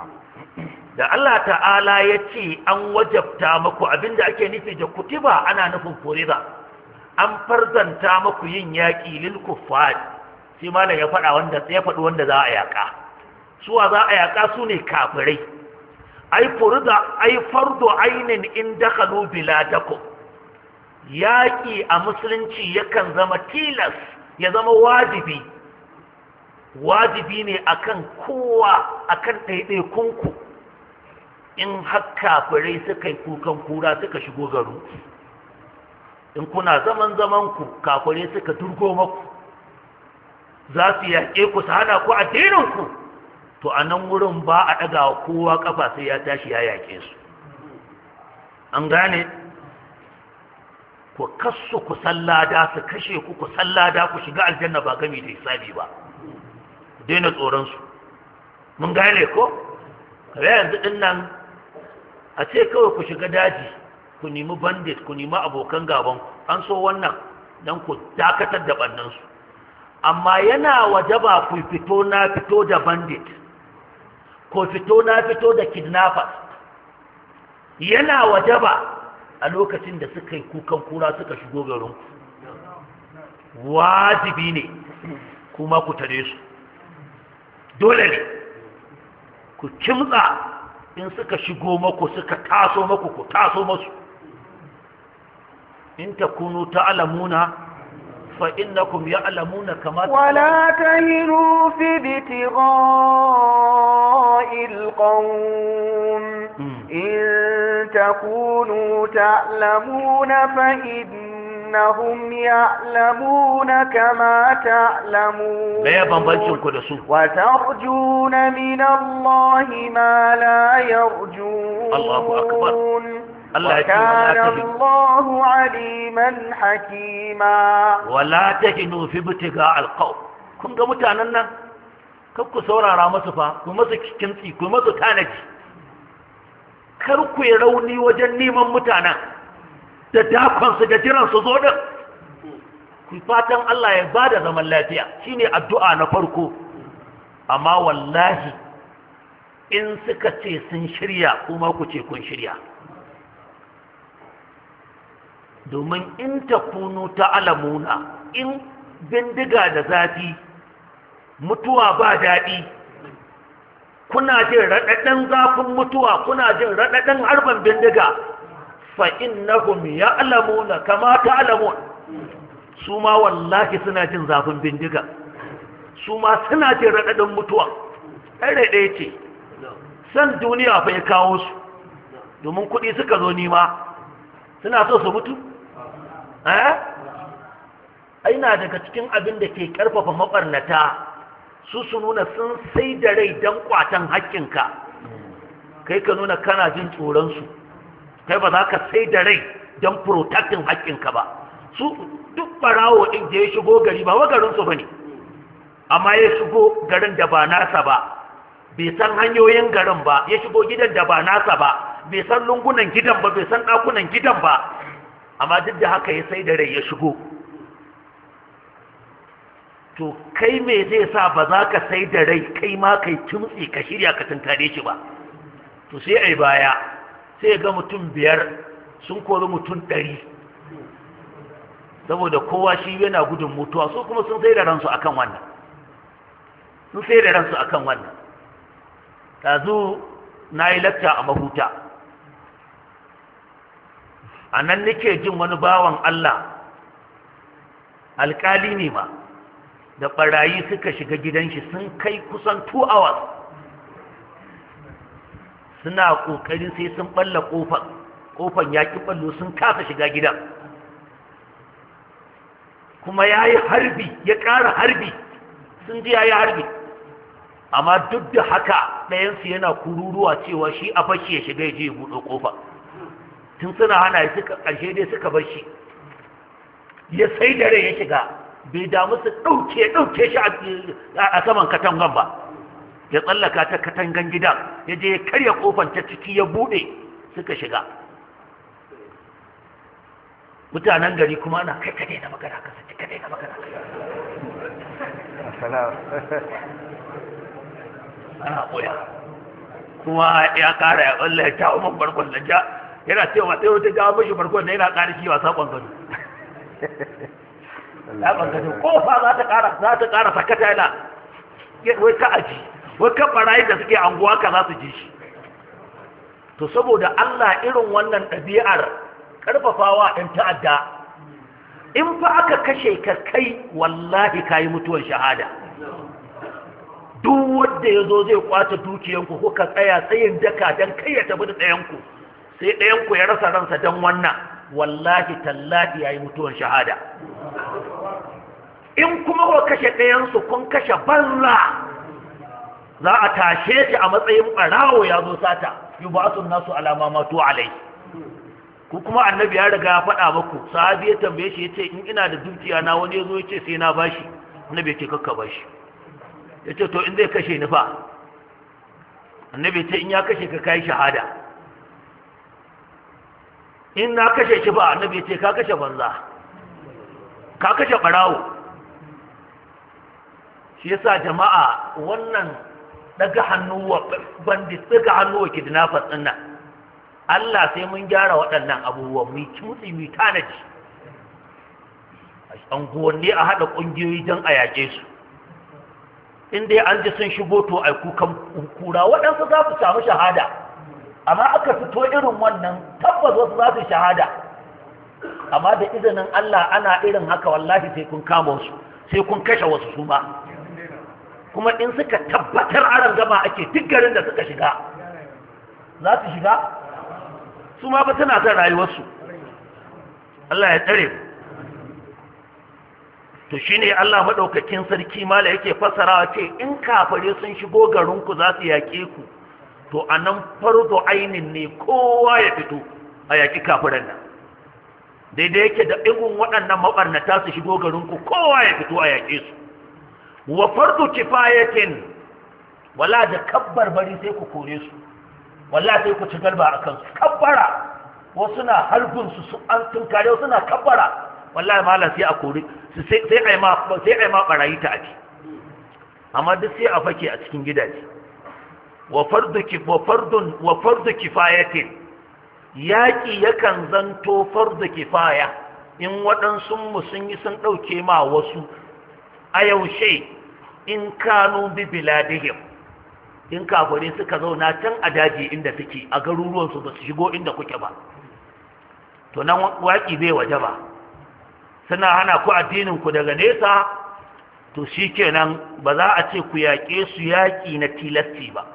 da Allah ta'ala ya ce an wajabta maku abinda ake nufi da kutiba ana nufin furida. An farzanta maku yin yaƙi lil kuffar, sai malam ya faɗa wanda ya faɗi wanda za a yaƙa. suwa za a yaƙa su ne kafirai. ai furda ai fardu ainin in dakhalu biladakum, yaƙi a musulunci yakan zama tilas, ya zama wajibi wajibi ne akan kowa, akan ɗaiɗaikunku in har kafirai suka yi kukan kura suka shigo garu. In kuna zaman zamanku kafirai suka turgo maku za su yaƙe ku su hana ku addininku, to a nan wurin ba a ɗaga wa kowa ƙafa sai ya tashi ya yaƙe su. An gane ku kasu ku sallada su kashe ku ku sallada ku shiga aljanna ba gami da hisabi ba, daina tsoronsu. Mun gane ko? kare yanzu ɗin nan a ce kawai ku shiga daji ku nemi bandit, ku nemi abokan gaban an so wannan don ku dakatar da ɓannansu, amma yana wajaba ku fito na fito da bandit, ko fito na fito da kidnappers. Yana wajaba a lokacin da suka yi kukan kura suka shigo garinku, wajibi ne kuma ku tare su, dole ne ku kimtsa in suka shigo maku suka taso maku ku taso masu. in takunu ta'lamuna fa innakum ya'lamuna kama wala tahinu fi ibtigha'il qawm in takunu ta'lamuna fa innahum ya'lamuna kama ta'lamun. me ya bambancin ku da su? wa tarjuna min Allahi ma la yarjun. Allahu akbar. Allah ya ce وكان الله عليما حكيما. wala tahinu fi ibtigha'il qawm. kun ga mutanen nan kar ku saurara masu fa, ku masu kintsi, ku masu tanaji, kar ku yi rauni wajen neman mutanen da dakonsu da jiransu zo din. Ku fatan Allah ya bada zaman lafiya shine addu'a na farko, amma wallahi in suka ce sun shirya kuma ku ce kun shirya. domin in ta kunu ta alamuna, in bindiga da zafi, mutuwa ba daɗi, kuna jin raɗaɗɗen zafin mutuwa, kuna jin raɗaɗɗen harban bindiga, fa innahum ya'lamuna kama ta'lamun. su ma wallahi suna jin zafin bindiga, su ma suna jin raɗaɗɗen mutuwa. ai ɗaya ce san duniya fa ya kawo su, domin kuɗi suka zo nima, suna so su mutu. aina daga cikin abin da ke karfafa mabarnata su su nuna sun sai da rai don kwatan haƙƙinka, kai ka nuna kana jin tsoronsu, kai ba za ka sai da rai don protecting haƙƙinka ba. Su duk barawo ɗin da ya shigo gari ba wagarinsu ba ne, amma ya shigo garin da ba nasa ba, bai san hanyoyin garin ba, ya shigo gidan da ba nasa ba, bai san lungunan gidan ba, bai san ɗakunan gidan ba, amma duk da haka ya sai da rai ya shigo. To kai me zai sa ba za ka sai da rai kai ma kai kimtsi ka shirya ka tunkare shi ba? To sai ai baya sai ga mutum biyar sun kori mutum ɗari, saboda kowa shi yana gudun mutuwa, su kuma sun sai da ransu akan wannan, sun sai da ransu akan wannan. Ɗazu na yi lakta a mahuta, a nan nake jin wani bawan Allah, alƙali ne ma, da ɓarayi suka shiga gidan shi sun kai kusan two hours, suna ƙoƙarin sai sun ɓalla ƙofan ƙofan ya ƙi ɓallo, sun kasa shiga gidan, kuma ya yi harbi ya ƙara harbi, sun ji ya yi harbi, amma duk da haka ɗayansu yana kururuwa cewa shi a bashi ya shiga ya je ya buɗe ƙofa. Tun suna hana ya suka ƙarshe dai suka bar shi ya sai da rai ya shiga, bai damu su ɗauke ɗauke shi a saman katangan ba, ya tsallaka ta katangan gidan ya je ya karya ƙofan ta ciki ya buɗe suka shiga. Mutanen gari kuma ana kai kadai na magana ka sace kadai na magana ana koya kuma ya kara ya tsalle ya ta umar barkon da ja yana cewa sai wata jawo mashi barkon da yana ƙara shi wasa ƙwangado. Ya ƙwangado kofa za ta ƙara za ta ƙara sakata yana wai ka aji waka barayi da suke anguwa ka za su ji shi. To saboda Allah irin wannan ɗabi'ar ƙarfafawa ɗan ta'adda, in fa aka kashe ka kai wallahi ka yi mutuwar shahada. Duk wanda ya zo zai kwace dukiyanku kuka tsaya tsayin daka don kai ya tafi da ɗayanku, sai ɗayanku ya rasa ransa don wannan, wallahi tallahi ya yi mutuwar shahada. In kuma ku kashe ɗayansu kun kashe banza, za a tashe shi a matsayin ɓarawo ya zo sata, yi ba su nasu alama matu alai. Ku kuma annabi ya riga ya faɗa muku, sahabi ya tambaye shi ya ce in ina da dukiya na wani ya zo ya ce sai na bashi, annabi ya ce kakka bashi. Ya ce to in zai kashe ni fa, annabi ya ce in ya kashe ka kai shahada. In na kashe shi ba, annabi ya ce ka kashe banza, ka kashe ɓarawo. Shi yasa jama'a wannan daga hannu wa bandit daga hannu wa kidnappers din nan, Allah sai mun gyara waɗannan abubuwan mu kimtsi mu tanaji. Anguwanni a haɗa ƙungiyoyi don a yaƙe su. In dai an ji sun shigo to ai kukan kura, waɗansu za su samu shahada, amma aka fito irin wannan tabbas wasu za su shahada. Amma da izinin Allah ana irin haka wallahi sai kun kama wasu, sai kun kashe wasu su ma. Kuma in suka tabbatar aran gama ake duk garin da suka shiga, za su shiga su ma ba tana son rayuwarsu. Allah ya tsare. To shi ne Allah maɗaukakin sarki mala yake fasarawa ce in kafare sun shigo garinku za su yaƙe ku, to a nan farzo ainin ne kowa ya fito a yaƙi kafiran nan. Daidai yake da igun waɗannan maɓarnata su shigo garinku kowa ya fito a yaƙe su. Wa fardu kifayatin, wala da kabbar bari sai ku kore su, wala sai ku ci galba a kansu. Kabbara wasu na harbin su an tunkare, wasu na kabbara, wallahi malam sai a kore su, sai ai ma sai ai ma barayi ta aji. Amma duk sai a fake a cikin gidaje. Wa fardu kif wa fardun wa fardu kifayatin, yaki yakan zanto fardu kifaya in waɗansu mu sun yi sun ɗauke ma wasu a yaushe in kanu bi biladihim, in kafare suka zauna can a daji inda suke a garuruwansu ba su shigo inda kuke ba, to nan waƙi bai waje ba, suna hana ku addininku daga nesa, to shi kenan ba za a ce ku yaƙe su yaƙi na tilasti ba.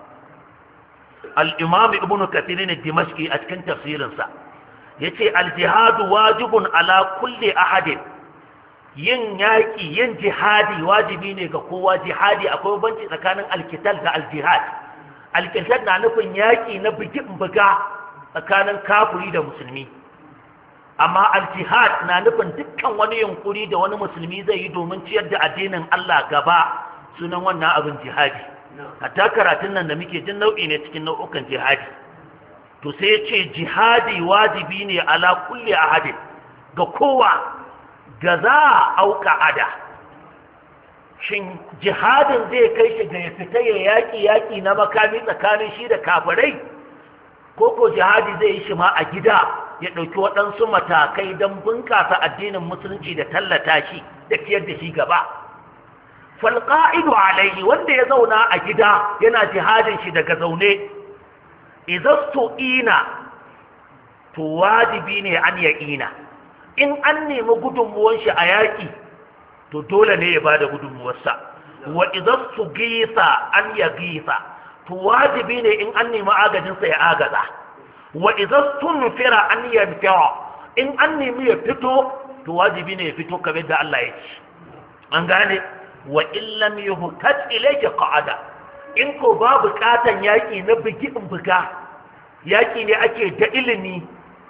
Al-Imam Ibn Kathir ne Dimashqi a cikin tafsirinsa yace al-jihadu wajibun ala kulli ahadin, yin yaƙi yin jihadi wajibi ne ga kowa. Jihadi akwai banci tsakanin alkital da aljihad. Alkital na nufin yaƙi na bugin buga tsakanin kafiri da musulmi, amma aljihad na nufin dukkan wani yunkuri da wani musulmi zai yi domin ciyar da addinin Allah gaba, sunan wannan abin jihadi. Hatta karatun nan da muke jin nau'i ne cikin nau'ukan jihadi. To sai ya ce jihadi wajibi ne ala kulli ahadin ga kowa, ga za a auka ada. Shin jihadin zai kai shi ga ya fita ya yaƙi yaƙi na makami tsakanin shi da kafirai, ko ko jihadi zai yi shi ma a gida ya ɗauki waɗansu matakai don bunƙasa addinin musulunci da tallata shi da ciyar da shi gaba. Falƙa'idu alaihi, wanda ya zauna a gida yana jihadin shi daga zaune, izastu ina, to wajibi ne an ya ina. In an nemi gudunmuwan shi a yaƙi, to dole ne ya ba da gudunmuwarsa. Wa izastu gisa an ya gisa, to wajibi ne in an nemi agajinsa ya agaza. Wa izastu nufira an ya nufira, in an nemi ya fito, to wajibi ne ya fito kamar da Allah ya ce. An gane? Wa illam yuhtaj ilayka qa'ada, in ko ba buƙatan yaƙi na bugi in buga, yaƙi ne ake da ilimi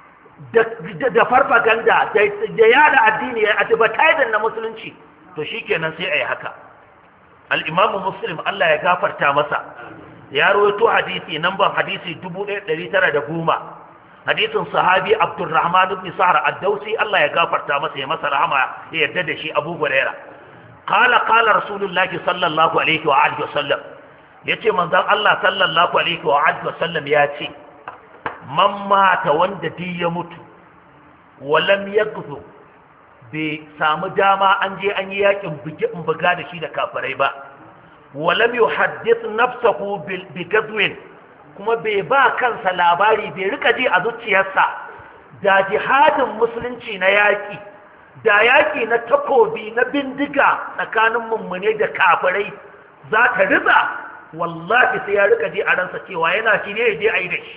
da farfaganda da yada addini ya advertising na musulunci, to shikenan sai ayi haka. Al-Imam Muslim Allah ya gafarta masa ya rawaito hadisi namban hadisi dubu ɗaya da ɗari tara da goma, hadisin sahabi Abdurrahman ibn Sahr ad-Dawsi Allah ya gafarta masa ya masa rahama ya yarda da shi Abu Hurairah. Qala qala Rasulullahi sallallahu alaihi wa alihi wasallam, yace manzon Allah sallallahu alaihi wa alihi wasallam ya ce man mata wanda di ya mutu walam yaghzu, bai samu dama an je an yi yakin bugi in buga da shi da kafirai ba, walam yuhaddith nafsahu bi gazwin kuma bai ba kansa labari bai rika ji a zuciyarsa da jihadin musulunci na yaki da yaki na takobi na bindiga tsakanin mummune da kafirai za ta riza wallahi sai ya rika ji a ransa cewa yana shi ne ya je a yi da shi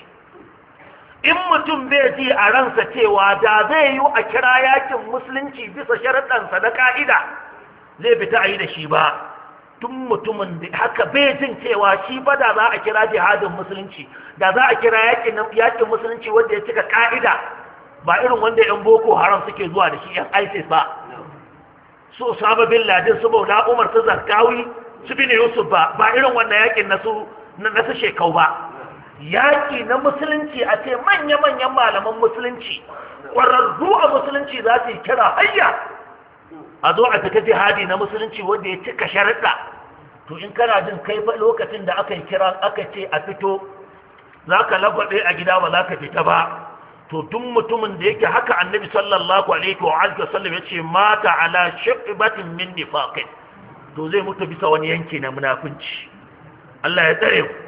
in mutum bai ji a ransa cewa da zai yi a kira yakin musulunci bisa sharaɗansa na ka'ida zai fita a yi da shi ba tun mutumin da haka bai jin cewa shi ba da za a kira jihadin musulunci da za a kira yakin musulunci wanda ya cika ka'ida ba irin wanda yan boko haram suke zuwa da shi yan isis ba su Osama bin Laden su Maula Umar su Zarkawi su bin Yusuf ba ba irin wannan yakin na su na su shekau ba yaki na musulunci a ce manya-manyan malaman musulunci ƙwararru a musulunci za su yi kira hayya a zo a fita jihadi na musulunci wanda ya cika sharaɗa to in kana jin kai fa lokacin da aka yi kira aka ce a fito za ka lagwaɗe a gida ba za ka fita ba to duk mutumin da yake haka annabi sallallahu alaihi wa alihi wasallam ya ce mata ala shiqbatin min nifaqin to zai mutu bisa wani yanki na munafunci Allah ya tsare mu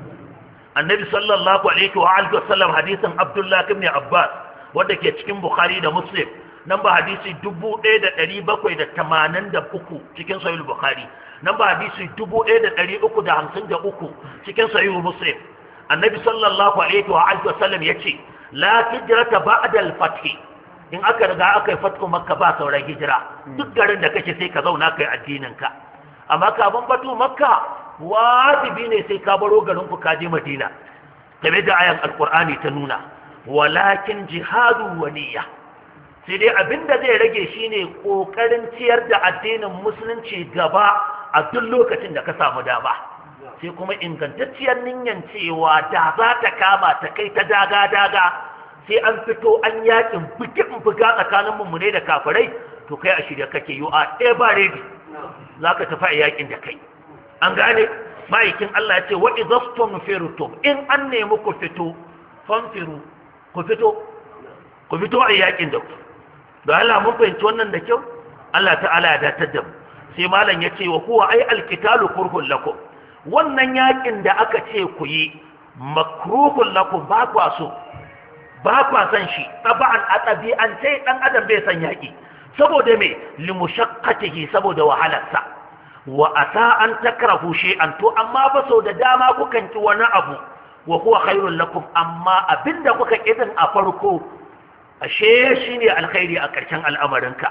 annabi sallallahu alaihi wa alihi wasallam hadisin Abdullah ibn Abbas wanda ke cikin Bukhari da Muslim nan ba hadisi dubu ɗaya da ɗari bakwai da tamanin da uku cikin sahih Bukhari nan ba hadisi dubu ɗaya da ɗari uku da hamsin da uku cikin sahih Muslim annabi sallallahu alaihi wa alihi wasallam yace la hijrata ba'da al-fath in aka riga aka yi fatku makka ba sauran hijira duk garin da kake sai ka zauna kai addinin ka amma kafin fatu makka wajibi ne sai ka baro garin ku ka je madina game da ayan alqur'ani ta nuna walakin jihadu wa niyya sai dai abinda zai rage shine kokarin ciyar da addinin musulunci gaba a duk lokacin da ka samu dama sai kuma ingantacciyar niyyar cewa da za ta kama ta kai ta daga-daga sai an fito an yakin buga tsakanin mummune da kafirai to kai a shirya kake yi a ever ready za ka tafi a yakin da kai an gane ma'aikin Allah ya ce wa izastum firtum in an nemi ku fito fanfiru ku fito ku fito a yakin da ku da Allah mun fahimci wannan da kyau Allah ta'ala ya datar da mu sai malam ya ce wa huwa ai alqitalu kurhun lakum wannan yakin da aka ce ku yi makruhun lakum ba kwa so ba kwa san shi taba'an a ɗabi'ance ɗan adam bai san yaki saboda me limushaqqatihi saboda wahalarsa wa asa an takrahu shay'an to amma fa sau da dama kukan ki wani abu wa huwa khairul lakum amma abinda kuka kidin a farko ashe shine alkhairi a ƙarshen al'amarinka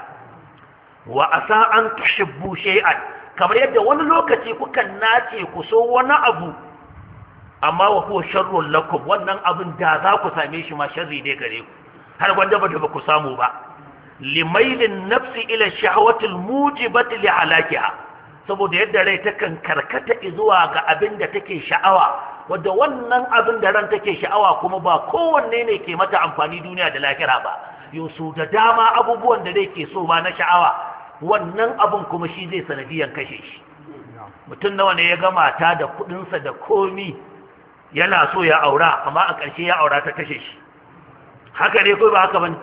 wa asa an tuhibbu shay'an kamar yadda wani lokaci kukan nace ku so wani abu amma wa huwa sharrun lakum wannan abin da za ku same shi ma sharri ne gare ku har wanda ba da ba ku samu ba limailin nafsi ila shahawatil mujibati li halakiha saboda yadda rai takan karkata zuwa ga abin da take sha'awa wanda wannan abin da ran take sha'awa kuma ba kowanne ne ke mata amfani duniya da lahira ba yusu da dama abubuwan da dai ke so ba na sha'awa wannan abin kuma shi zai sanadiyan kashe shi mutum nawa ne ya ga mata da kudinsa da komi yana so ya aura amma a ƙarshe ya aura ta kashe shi haka ne ko ba haka bane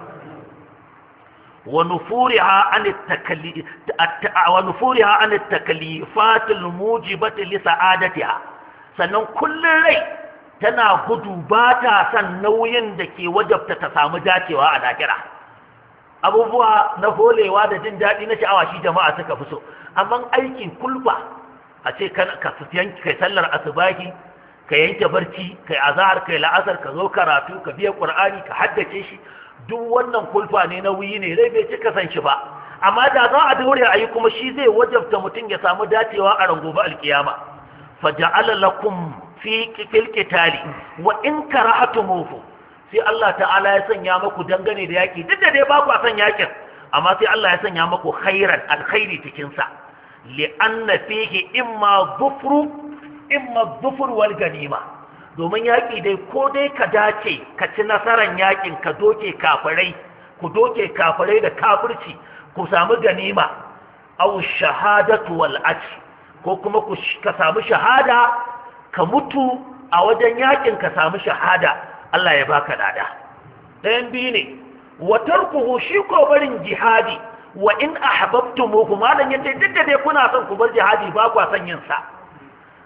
wa nufuriha an at-takalli wa nufuriha an at-taklifat al-mujibat li sa'adatiha sannan kullun rai tana gudu ba ta san nauyin da ke wajabta ta samu dacewa a lahira abubuwa na holewa da jin daɗi na sha'awa shi jama'a suka fi so amma aikin kulba a ce ka yanki kai sallar asubahi ka yanke barci kai azhar kai la'asar ka zo karatu ka biya qur'ani ka haddace shi duk wannan kulfa ne na wuyi ne rai bai cika san shi ba amma da za a daure ayi kuma shi zai wajabta mutum ya samu dacewa a rangoba alkiyama faja'ala lakum fi fil qitali wa in karahatumuhu sai Allah ta'ala ya sanya maku dangane da yaki duk da dai ba ku san yakin amma sai Allah ya sanya maku khairan alkhairi cikin sa li'anna fihi imma dhufru imma dhufru wal ganima domin yaki dai ko dai ka dace ka ci nasaran yakin ka doke kafirai ku doke kafirai da kafirci ku samu ganima aw shahadatu wal ajr ko kuma ku ka samu shahada ka mutu a wajen yakin ka samu shahada Allah ya baka lada ɗayan biyu ne wa tarkuhu shi ko barin jihadi wa in ahbabtumuhu malan yace duk da dai kuna son ku bar jihadi ba ku son yin sa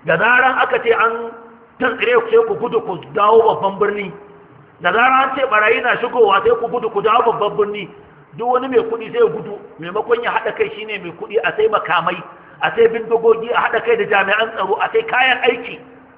da zaran aka ce an tantsire ku sai ku gudu ku dawo babban birni da zaran an ce barayi na shigowa sai ku gudu ku dawo babban birni duk wani mai kuɗi sai gudu maimakon ya haɗa kai shine mai kuɗi a sai makamai a sai bindigogi a haɗa kai da jami'an tsaro a sai kayan aiki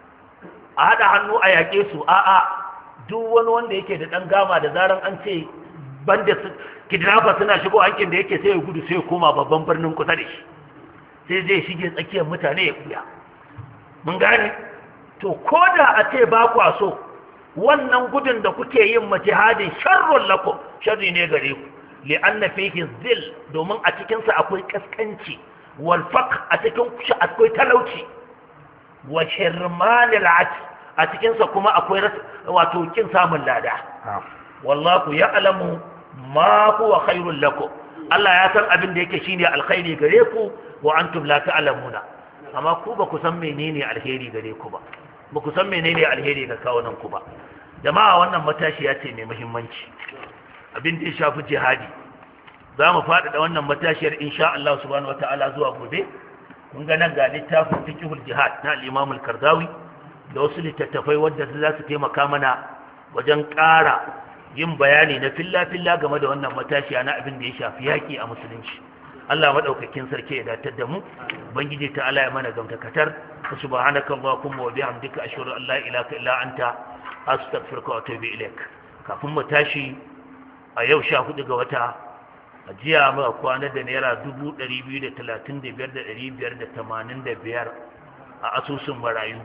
a haɗa hannu a yaƙe su a'a duk wani wanda yake da ɗan gama da zaran an ce banda kidnapper suna shigo hankin da yake sai ya gudu sai ya koma babban birnin kusa da shi sai zai shige tsakiyar mutane ya buya mun gane to ko da a ce ba kwa so wannan gudun da kuke yin majihadin sharrun lakum sharri ne gare ku li'anna fihi zil domin a cikin sa akwai kaskanci wal faqr a cikin shi akwai talauci wa shirmanil at a cikin sa kuma akwai wato kin samun lada wallahu ya'lamu ma huwa khairul lakum Allah ya san abin da yake shine alkhairi gare ku wa antum la ta'lamuna amma ku ba ku san menene alheri gare ku ba ba ku san menene alheri ga kawunan ku ba jama'a wannan matashi ya ce mai muhimmanci abin da ya shafi jihadi za mu faɗaɗa wannan matashiyar insha Allah subhanahu wata'ala zuwa gobe kun ga nan ga littafin fiqhul jihad na al-Imam al-Kardawi da wasu littattafai wanda za su taimaka mana wajen ƙara yin bayani na filla-filla game da wannan matashiya na abin da ya shafi yaƙi a musulunci Allah maɗaukakin sarki ya datar da mu ubangiji ta Allah ya mana gamtakatar subhanaka allahumma wa bihamdika ashhadu an la ilaha illa anta astaghfiruka wa atubu ilaik kafin mu tashi a yau sha hudu ga wata a jiya muka kwana da naira dubu ɗari biyu da talatin da biyar da ɗari biyar da tamanin da biyar a asusun marayu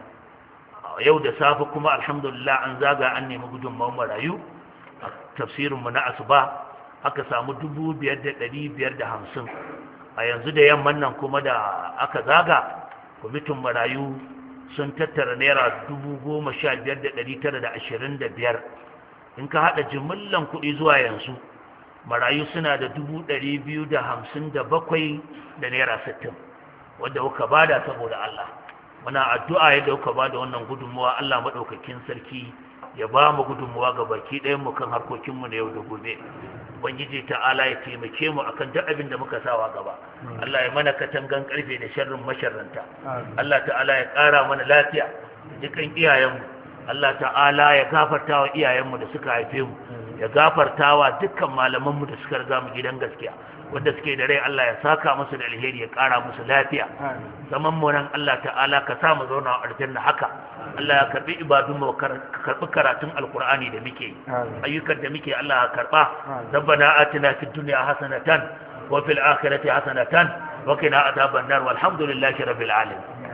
a yau da safe kuma alhamdulillah an zaga an nemi gudunmawar marayu a tafsirinmu na asuba aka samu dubu biyar da ɗari biyar da hamsin a yanzu da yamman nan kuma da aka zaga kwamitin marayu sun tattara naira dubu goma sha biyar da ɗari tara da ashirin da biyar in ka haɗa jimillan kuɗi zuwa yanzu marayu suna da dubu ɗari biyu da hamsin da bakwai da naira sittin wadda kuka bada saboda Allah muna addu'a yadda kuka bada wannan gudunmuwa Allah maɗaukakin sarki ya ba mu gudunmuwa ga baki ɗayan mu kan harkokinmu na yau da gobe ubangiji ta'ala ya taimake mu akan duk abin da muka sawa gaba Allah ya mana katangan karfe da sharrin masharranta Allah ta'ala ya ƙara mana lafiya dukan iyayenmu Allah ta'ala ya gafarta wa iyayenmu da suka haife mu ya gafarta wa dukkan malamanmu da suka riga mu gidan gaskiya wanda suke da rai Allah ya saka musu da alheri ya ƙara musu lafiya zaman mu nan Allah ta'ala ka sa mu zauna a aljanna haka Allah ya karbi ibadun mu ka karbi karatun alqur'ani da muke ayyukan da muke Allah ya karba rabbana atina fid dunya hasanatan wa fil akhirati hasanatan wa qina adhaban nar walhamdulillahi rabbil alamin